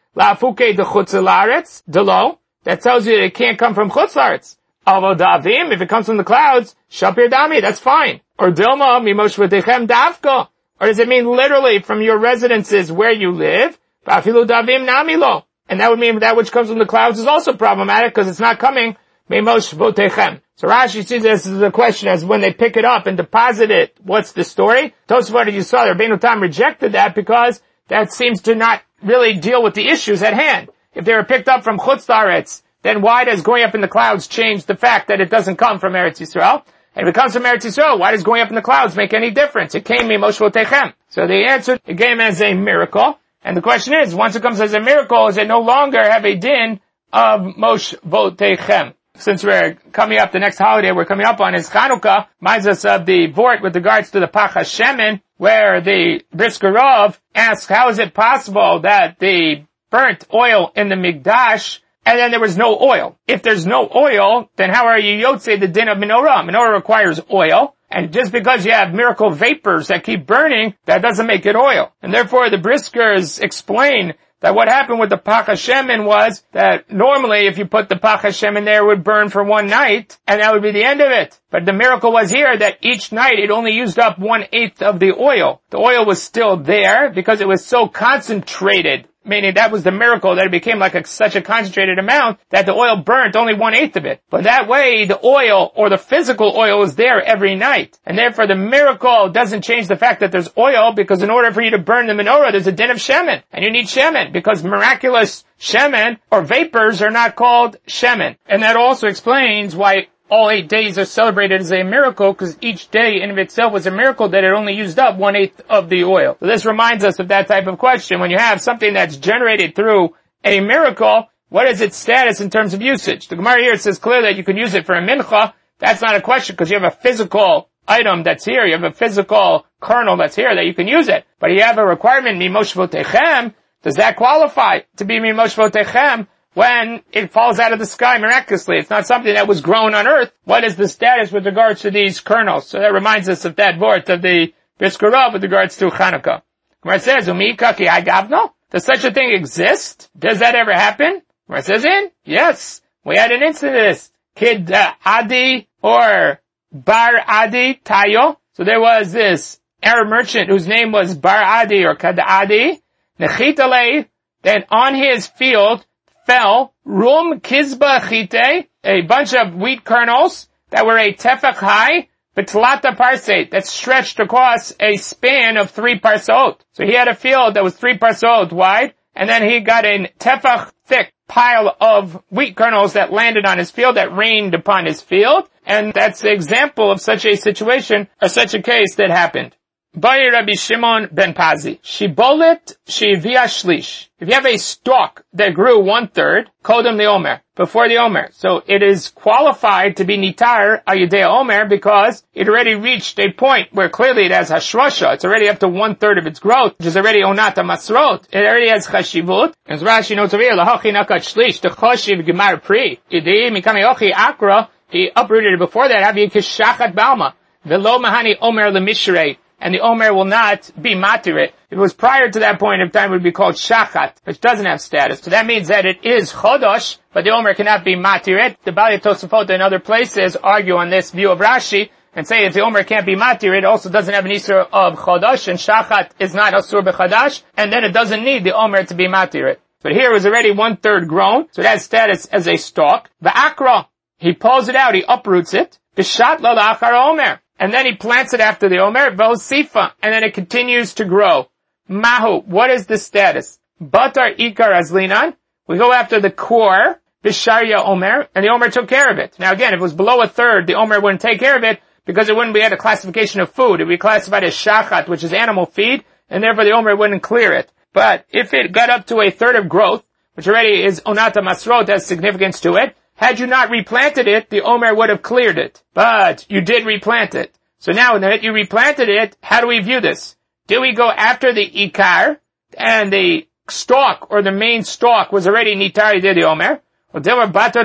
La'afuke de chutzelaretz, delo. That tells you that it can't come from chutzelaretz. Avo davim, if it comes from the clouds, shapir dami, that's fine. Or dilma, mimosh v'techem davka. Or does it mean literally from your residences where you live? V'afilu davim namilo. And that would mean that which comes from the clouds is also problematic because it's not coming mimosh v'techem. So Rashi sees this as a question as when they pick it up and deposit it, what's the story? Tosafot, you saw there, Rabbeinu Tam rejected that because that seems to not really deal with the issues at hand. If they were picked up from Chutz La'aretz, then why does going up in the clouds change the fact that it doesn't come from Eretz Yisrael? And if it comes from Eretz Yisrael, why does going up in the clouds make any difference? It came mimosh v'techem. So they answered, it came as a miracle. And the question is, once it comes as a miracle, does it no longer have a din of mosh v'techem? Since we're coming up, the next holiday we're coming up on is Chanukah, reminds us of the vort with regards to the Pach HaShemen, where the Brisker Rav asks, how is it possible that the burnt oil in the Mikdash, and then there was no oil? If there's no oil, then how are you Yotzei the din of menorah? Menorah requires oil, and just because you have miracle vapors that keep burning, that doesn't make it oil. And therefore the Briskers explain that what happened with the Pach HaShemen was that normally if you put the Pach HaShemen there, it would burn for one night, and that would be the end of it. But the miracle was here that each night it only used up one-eighth of the oil. The oil was still there because it was so concentrated, meaning that was the miracle, that it became like a, such a concentrated amount that the oil burnt only one-eighth of it. But that way, the oil, or the physical oil, is there every night. And therefore, the miracle doesn't change the fact that there's oil, because in order for you to burn the menorah, there's a din of shemen. And you need shemen, because miraculous shemen, or vapors, are not called shemen. And that also explains why all eight days are celebrated as a miracle, because each day in of itself was a miracle that it only used up one-eighth of the oil. So this reminds us of that type of question. When you have something that's generated through a miracle, what is its status in terms of usage? The Gemara here says clearly that you can use it for a mincha. That's not a question, because you have a physical item that's here. You have a physical kernel that's here that you can use it. But you have a requirement, mimosh v'techem. Does that qualify to be mimosh v'techem? When it falls out of the sky miraculously? It's not something that was grown on earth. What is the status with regards to these kernels? So that reminds us of that vort of the Brisker Rav with regards to Chanukah. Where it says, Umika ki agavno? Does such a thing exist? Does that ever happen? Where it says in? Yes. We had an incident. Kid uh, Adi or Bar Adi Tayo. So there was this Arab merchant whose name was Bar Adi or Kad Adi. Nechitale. Then on his field fell rum kizba chite, a bunch of wheat kernels that were a tefach high, betlata parseit, that stretched across a span of three parsot. So he had a field that was three parsot wide, and then he got a tefach thick pile of wheat kernels that landed on his field, that rained upon his field, and that's the example of such a situation, or such a case that happened. Bayi Rabbi Shimon ben Pazi. Shibolet shivia shlish. If you have a stalk that grew one-third, kodem the omer, before the omer. So it is qualified to be nitar ayudei omer because it already reached a point where clearly it has hashvasha. It's already up to one-third of its growth, which is already onata masrot. It already has chashivut. As Rashi notes over here, lahachi nakat shlish, the chashiv gemar pri. Yidei mikami ochi akra, he uprooted it before that, have you kishachat balma. Velo mahani omer lemishrei. And the Omer will not be matirit. If it was prior to that point of time, it would be called Shachat, which doesn't have status. So that means that it is Chodosh, but the Omer cannot be matirit. The Bali Tosafot and other places argue on this view of Rashi and say if the Omer can't be matirit, it also doesn't have an Isur of Chodosh, and Shachat is not Asur b'Chadash, and then it doesn't need the Omer to be matirit. But here it was already one-third grown, so it has status as a stalk. V'akra, he pulls it out, he uproots it. V'shat lo la'achar Omer. And then he plants it after the Omer, V'osifa, and then it continues to grow. Mahu, what is the status? Batar Ikar Azlinan, we go after the core, Bisharya Omer, and the Omer took care of it. Now again, if it was below a third, the Omer wouldn't take care of it, because it wouldn't be at a classification of food. It would be classified as Shachat, which is animal feed, and therefore the Omer wouldn't clear it. But if it got up to a third of growth, which already is Onata Masrot, has significance to it, had you not replanted it, the Omer would have cleared it. But you did replant it. So now that you replanted it, how do we view this? Do we go after the Ikar, and the stalk, or the main stalk, was already Nitari de the Omer? Or do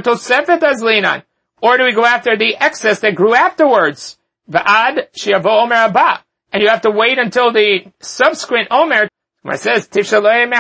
we go after the excess that grew afterwards? Va'ad shiavo Omer abba. And you have to wait until the subsequent Omer, where it says, Tifshaloi meha.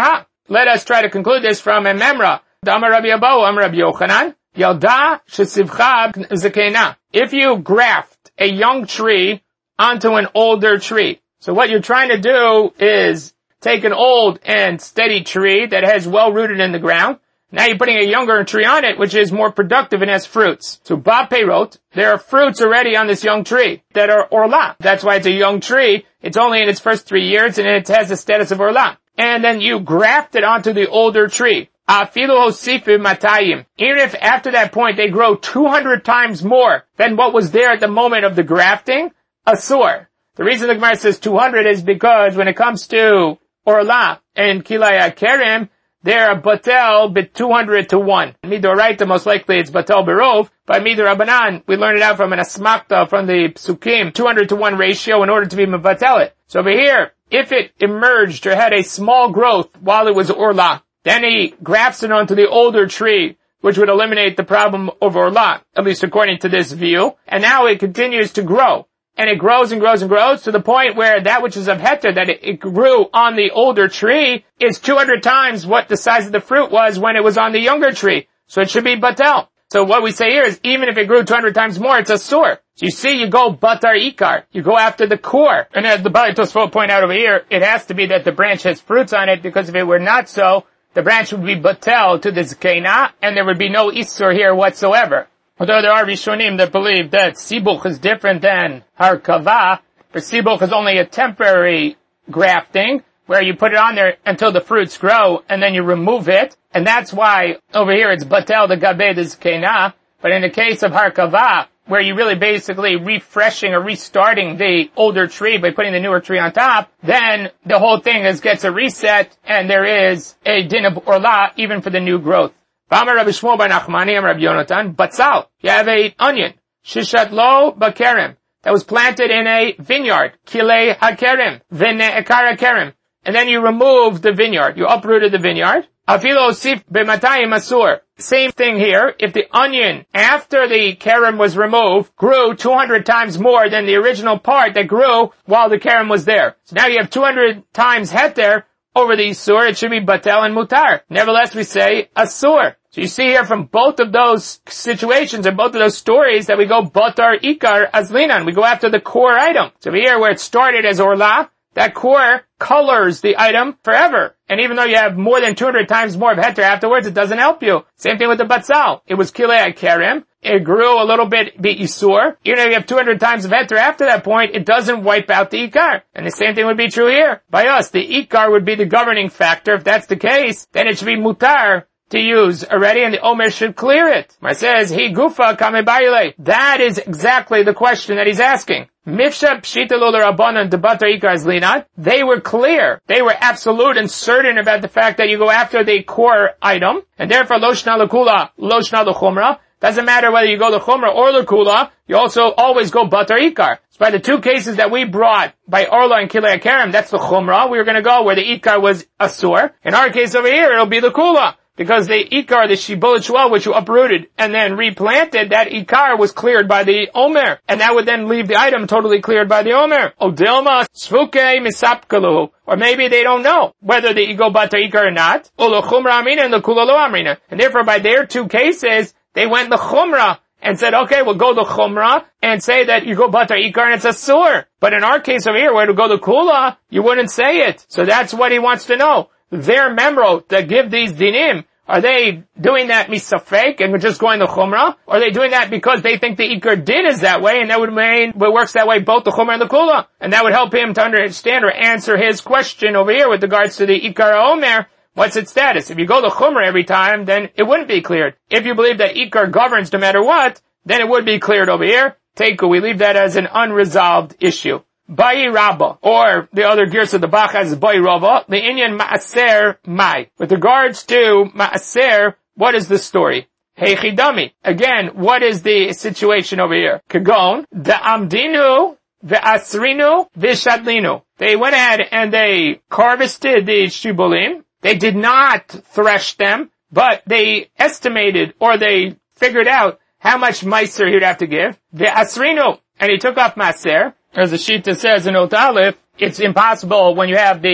let us try to conclude this from a memra. Amar Rabbi Abahu, Amar Rabbi Yochanan, Yalda shesivcha zekena. If you graft a young tree onto an older tree. So what you're trying to do is take an old and steady tree that has well rooted in the ground. Now you're putting a younger tree on it, which is more productive and has fruits. So ba peirot, there are fruits already on this young tree that are orla. That's why it's a young tree. It's only in its first three years and it has the status of orla. And then you graft it onto the older tree. Afilu hosifim matayim. Even if after that point they grow two hundred times more than what was there at the moment of the grafting, asur. The reason the Gemara says two hundred is because when it comes to orla and kilei hakerem, they're batel bit two hundred to one. Midoraita, most likely it's batel berov. By midorabanan, we learn it out from an asmakta from the psukim, two hundred to one ratio in order to be mevatel it. So over here, if it emerged or had a small growth while it was orla, then he grafts it onto the older tree, which would eliminate the problem of orla, at least according to this view. And now it continues to grow. And it grows and grows and grows to the point where that which is of heter, that it, it grew on the older tree, is two hundred times what the size of the fruit was when it was on the younger tree. So it should be batel. So what we say here is, even if it grew two hundred times more, it's a sur. So you see, you go batar ikar. You go after the core. And as the Bali Tosfot point out over here, it has to be that the branch has fruits on it, because if it were not so, the branch would be batel to the zkena, and there would be no isur here whatsoever. Although there are Rishonim that believe that sibuch is different than harkava, for sibuch is only a temporary grafting, where you put it on there until the fruits grow, and then you remove it, and that's why over here it's batel the gabe the zkena. But in the case of harkava, where you're really basically refreshing or restarting the older tree by putting the newer tree on top, then the whole thing is gets a reset, and there is a din of orla even for the new growth. V'amar Rabbi Shmuel bar Nachmani, Rabbi Yonatan, batzal. You have an onion, shishat lo bakerem, that was planted in a vineyard, kilei hakerem, v'ne'ekar hakerem, and then you remove the vineyard, you uprooted the vineyard. Afilo osif b'matayim asur. Same thing here. If the onion, after the kerem was removed, grew two hundred times more than the original part that grew while the kerem was there. So now you have two hundred times heter over the isur, it should be batel and mutar. Nevertheless, we say asur. So you see here from both of those situations, or both of those stories, that we go batar ikar azlinan. We go after the core item. So here where it started as orla, that core colors the item forever. And even though you have more than two hundred times more of heter afterwards, it doesn't help you. Same thing with the batzal. It was kilei hakerem. It grew a little bit be isur. Even if you have two hundred times of heter after that point, it doesn't wipe out the ikar. And the same thing would be true here. By us, the ikar would be the governing factor. If that's the case, then it should be mutar to use already, and the omer should clear it. It says, he gufa kamebayile. That is exactly the question that he's asking. Mifsha pshita lo l'rabbanan debatar ikar zlinat. They were clear. They were absolute and certain about the fact that you go after the core item, and therefore lo shna l'kula, lo shna l'chumra. Doesn't matter whether you go the chumra or the kula, you also always go batar ikar. So by the two cases that we brought, by orla and kilei hakerem, that's the chumra. We were going to go where the ikar was asur. In our case over here, it'll be the kula. Because the ikar, the shibolet shual, which you uprooted and then replanted, that ikar was cleared by the omer. And that would then leave the item totally cleared by the omer. Odilma svuke misapkalu. Or maybe they don't know whether the ego bata ikar or not. Ulo chumra amrina and the kula lo amrina. And therefore by their two cases, they went the chumra and said, okay, we'll go the chumra and say that you go bata ikar and it's a sur. But in our case over here, where to go the kula, you wouldn't say it. So that's what he wants to know. Their memro that give these dinim, are they doing that misafek and we're just going the chumrah? Or are they doing that because they think the ikar din is that way, and that would mean it works that way both the chumrah and the kula? And that would help him to understand or answer his question over here with regards to the ikar omer. What's its status? If you go the chumrah every time, then it wouldn't be cleared. If you believe that ikar governs no matter what, then it would be cleared over here. Teiku, we leave that as an unresolved issue. Bayi Rabba, or the other gears of the Bach as Bayi Rabba, the Inyan Ma'aser Mai. With regards to Ma'aser, what is the story? Hey Chidami. Again, what is the situation over here? Kagon, the Amdinu, the Asrinu, the Shadlinu. They went ahead and they harvested the Shibolim. They did not thresh them, but they estimated or they figured out how much Meiser he would have to give. The Asrinu, and he took off Ma'aser. As the sheet that says in Ot Aleph, it's impossible when you have the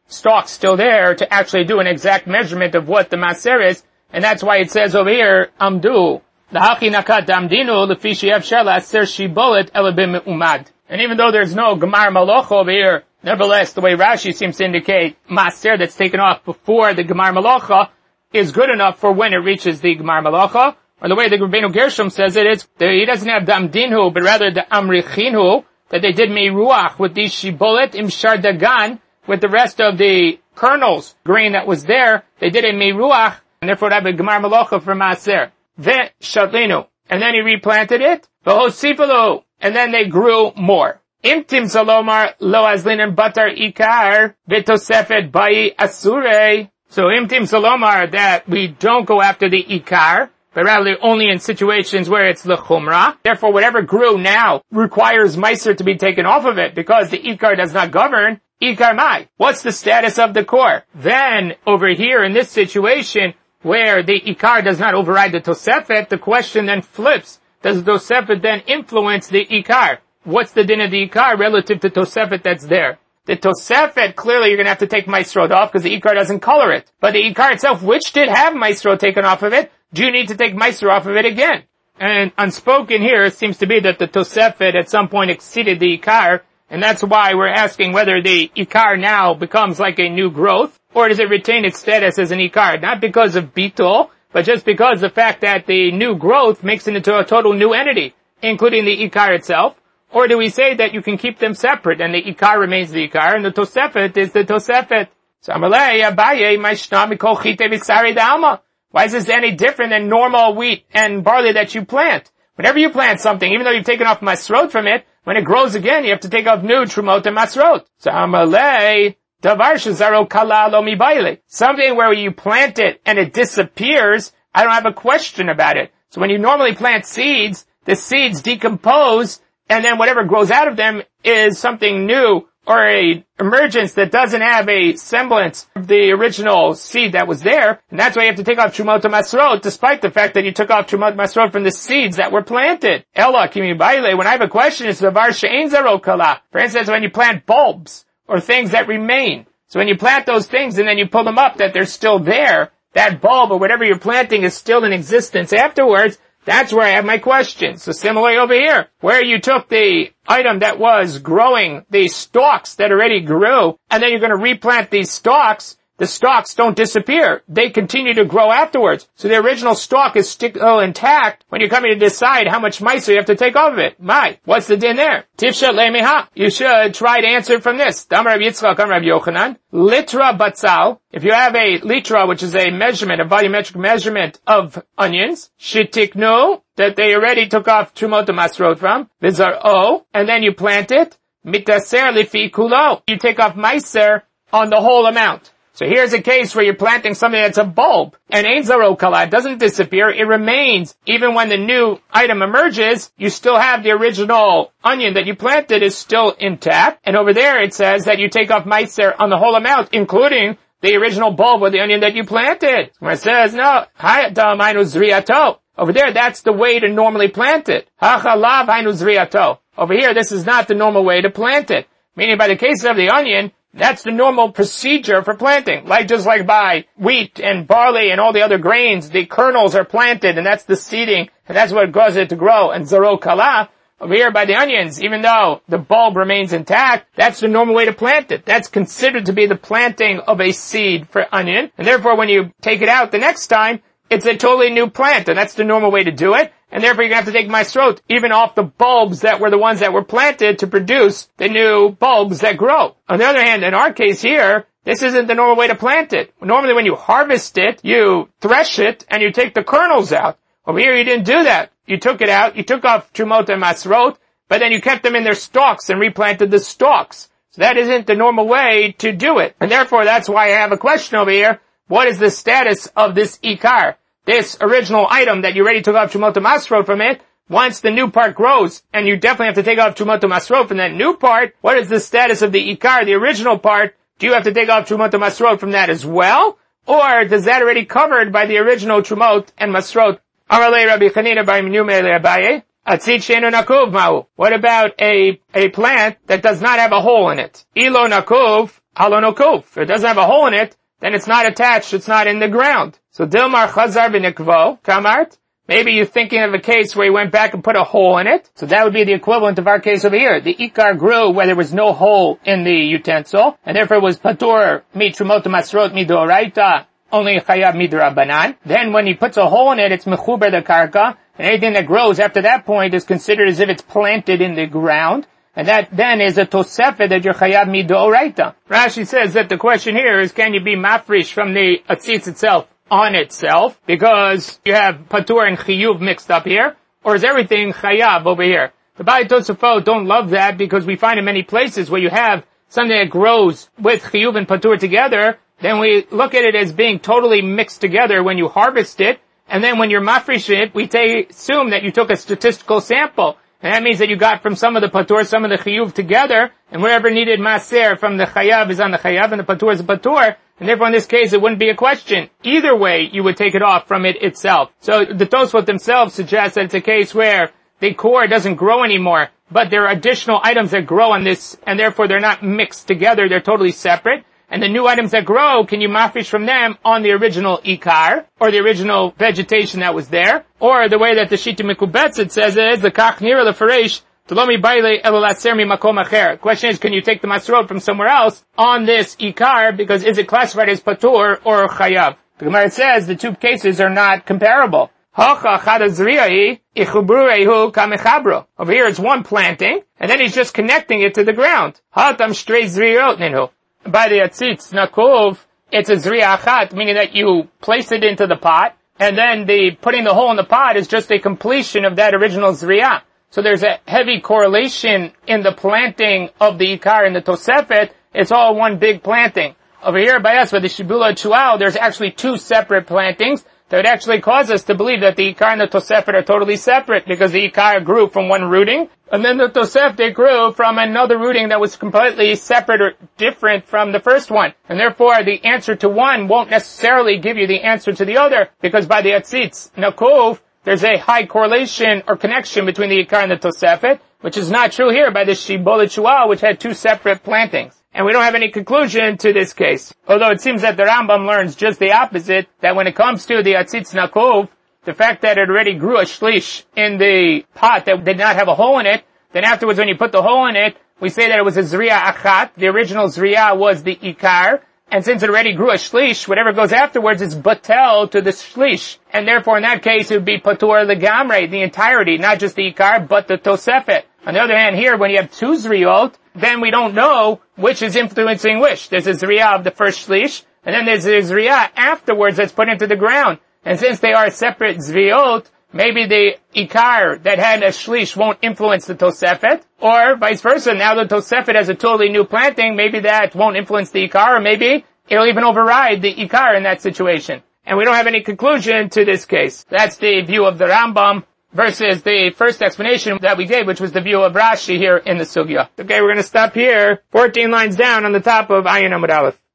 stalks still there to actually do an exact measurement of what the Maser is, and that's why it says over here, Amdu. And even though there's no Gemar Malocha over here, nevertheless, the way Rashi seems to indicate, Maser that's taken off before the Gemar Malocha is good enough for when it reaches the Gemar Malocha, or the way the Rabbeinu Gershom says it is, he doesn't have Damdinhu, but rather the Amrichinhu, that they did Meiruach with the Shibolet im Shardagan, with the rest of the kernels, grain that was there, they did a Meiruach, and therefore have a Gemar Malocha for Maser. Ve Shatlinu. And then he replanted it, V'hosifalu, and then they grew more. Imtim Salomar lo azlinen batar ikar v'tosefet bayi asure. So imtim Salomar, that we don't go after the ikar, but rather only in situations where it's lechumra. Therefore, whatever grew now requires meiser to be taken off of it, because the ikar does not govern. Ikar mai. What's the status of the core? Then, over here in this situation, where the ikar does not override the tosefet, the question then flips. Does the tosefet then influence the ikar? What's the din of the ikar relative to tosefet that's there? The tosefet, clearly you're going to have to take maisrot off because the ikar doesn't color it. But the ikar itself, which did have maisrot taken off of it, do you need to take maisrot off of it again? And unspoken here, it seems to be that the tosefet at some point exceeded the ikar, and that's why we're asking whether the ikar now becomes like a new growth, or does it retain its status as an ikar? Not because of bittul, but just because of the fact that the new growth makes it into a total new entity, including the ikar itself. Or do we say that you can keep them separate, and the ikar remains the ikar, and the tosefet is the tosefet? So Amalei Abaye Maishna Mikol Chite Visari Dalma. Why is this any different than normal wheat and barley that you plant? Whenever you plant something, even though you've taken off masrot from it, when it grows again, you have to take off new trumot and masrot. So Amalei Davar Shazaro Kala Lo Mibaile. Something where you plant it and it disappears, I don't have a question about it. So when you normally plant seeds, the seeds decompose, and then whatever grows out of them is something new, or a emergence that doesn't have a semblance of the original seed that was there, and that's why you have to take off Trumot Masrot, despite the fact that you took off Trumot Masrot from the seeds that were planted. Ella Kimi Baile, when I have a question, it's the Var She'en Zaro Kala. For instance, when you plant bulbs, or things that remain. So when you plant those things and then you pull them up, that they're still there, that bulb or whatever you're planting is still in existence afterwards, that's where I have my question. So similarly over here, where you took the item that was growing, the stalks that already grew, and then you're going to replant these stalks, the stalks don't disappear. They continue to grow afterwards. So the original stalk is still intact when you're coming to decide how much mice you have to take off of it. My, what's the din there? Tifsha lemeha. You should try to answer from this. Damar Rav Yitzchak, Damar Rav Yochanan. Litra batzal. If you have a litra, which is a measurement, a volumetric measurement of onions, shitiknu, that they already took off trumot masrot from, vizar o, and then you plant it, mitaser lifi kulo. You take off meiser on the whole amount. So here's a case where you're planting something that's a bulb, and Ein Zaro Kala doesn't disappear, it remains. Even when the new item emerges, you still have the original onion that you planted is still intact, and over there it says that you take off meiser on the whole amount, including the original bulb or the onion that you planted. Where it says, no, hayata mainu zriato. Over there, that's the way to normally plant it. Hachalav hainu zriato. Over here, this is not the normal way to plant it. Meaning by the case of the onion, that's the normal procedure for planting. Like, just like by wheat and barley and all the other grains, the kernels are planted, and that's the seeding, and that's what causes it to grow. And zaro kala, over here by the onions, even though the bulb remains intact, that's the normal way to plant it. That's considered to be the planting of a seed for onion. And therefore, when you take it out the next time, it's a totally new plant, and that's the normal way to do it. And therefore, you're going to have to take maisrot, even off the bulbs that were the ones that were planted to produce the new bulbs that grow. On the other hand, in our case here, this isn't the normal way to plant it. Normally, when you harvest it, you thresh it, and you take the kernels out. Over here, you didn't do that. You took it out, you took off trumot and masrot, but then you kept them in their stalks and replanted the stalks. So that isn't the normal way to do it. And therefore, that's why I have a question over here. What is the status of this ikar? This original item that you already took off Trumot Masrot from it, once the new part grows, and you definitely have to take off Trumot Masrot from that new part, what is the status of the Ikar, the original part? Do you have to take off Trumot Masrot from that as well? Or does that already covered by the original Trumot and Masrot? Amalei Rabbi Chanina bar Menume le'abaye. Atzit she'enu nakuv ma'u. What about a, a plant that does not have a hole in it? Ilo nakuv, halonokuf. If it doesn't have a hole in it, then it's not attached, it's not in the ground. So Dilmar Chazar b'nikvo, Kamart. Maybe you're thinking of a case where he went back and put a hole in it. So that would be the equivalent of our case over here. The ikar grew where there was no hole in the utensil, and therefore it was patur mi trumot masrot midoraita, only chayav midrabanan. Then when he puts a hole in it, it's mechuber the karka, and anything that grows after that point is considered as if it's planted in the ground. And that then is a tosefet that you're chayav midoraita. Rashi says that the question here is, can you be mafrish from the atzitz itself on itself, because you have patur and chiyuv mixed up here, or is everything chayav over here? The Ba'ai Tosafot don't love that, because we find in many places where you have something that grows with chiyuv and patur together, then we look at it as being totally mixed together when you harvest it, and then when you're mafrish it, we take, assume that you took a statistical sample. And that means that you got from some of the patur, some of the chiyuv together, and wherever needed maser from the chayav is on the chayav, and the patur is the patur, and therefore in this case it wouldn't be a question. Either way, you would take it off from it itself. So the Tosfot themselves suggest that it's a case where the core doesn't grow anymore, but there are additional items that grow on this, and therefore they're not mixed together, they're totally separate. And the new items that grow, can you mafish from them on the original ikar, or the original vegetation that was there? Or the way that the Shita Mekubetzet says it is, the kach nira lefaresh, tolomi baile elolaser mi makom acher. Question is, can you take the masrot from somewhere else on this ikar, because is it classified as patur or chayav? The Gemara says the two cases are not comparable. Over here it's one planting, and then he's just connecting it to the ground. By the atzitz nakov, it's a zriya achat, meaning that you place it into the pot, and then the putting the hole in the pot is just a completion of that original zriya. So there's a heavy correlation in the planting of the ikar and the tosefet. It's all one big planting. Over here by us, with the shibula chual, there's actually two separate plantings that would actually cause us to believe that the ikar and the tosefet are totally separate, because the ikar grew from one rooting, and then the tosefet grew from another rooting that was completely separate or different from the first one. And therefore, the answer to one won't necessarily give you the answer to the other, because by the atzitz nakov, there's a high correlation or connection between the ikar and the tosefet, which is not true here by the shibboleth shual, which had two separate plantings. And we don't have any conclusion to this case. Although it seems that the Rambam learns just the opposite, that when it comes to the atzitz nakov, the fact that it already grew a shlish in the pot that did not have a hole in it, then afterwards when you put the hole in it, we say that it was a zriya achat. The original zriya was the ikar, and since it already grew a shlish, whatever goes afterwards is batel to the shlish. And therefore in that case it would be patur legamre, the entirety, not just the ikar, but the tosefet. On the other hand, here, when you have two zriyot, then we don't know which is influencing which. There's a zriyah of the first shlish, and then there's a zriyah afterwards that's put into the ground. And since they are separate zriyot, maybe the ikar that had a shlish won't influence the tosefet, or vice versa. Now the tosefet has a totally new planting, maybe that won't influence the ikar, or maybe it'll even override the ikar in that situation. And we don't have any conclusion to this case. That's the view of the Rambam versus the first explanation that we gave, which was the view of Rashi here in the Sugya. Okay, we're going to stop here, fourteen lines down on the top of Ayin Amud Aleph.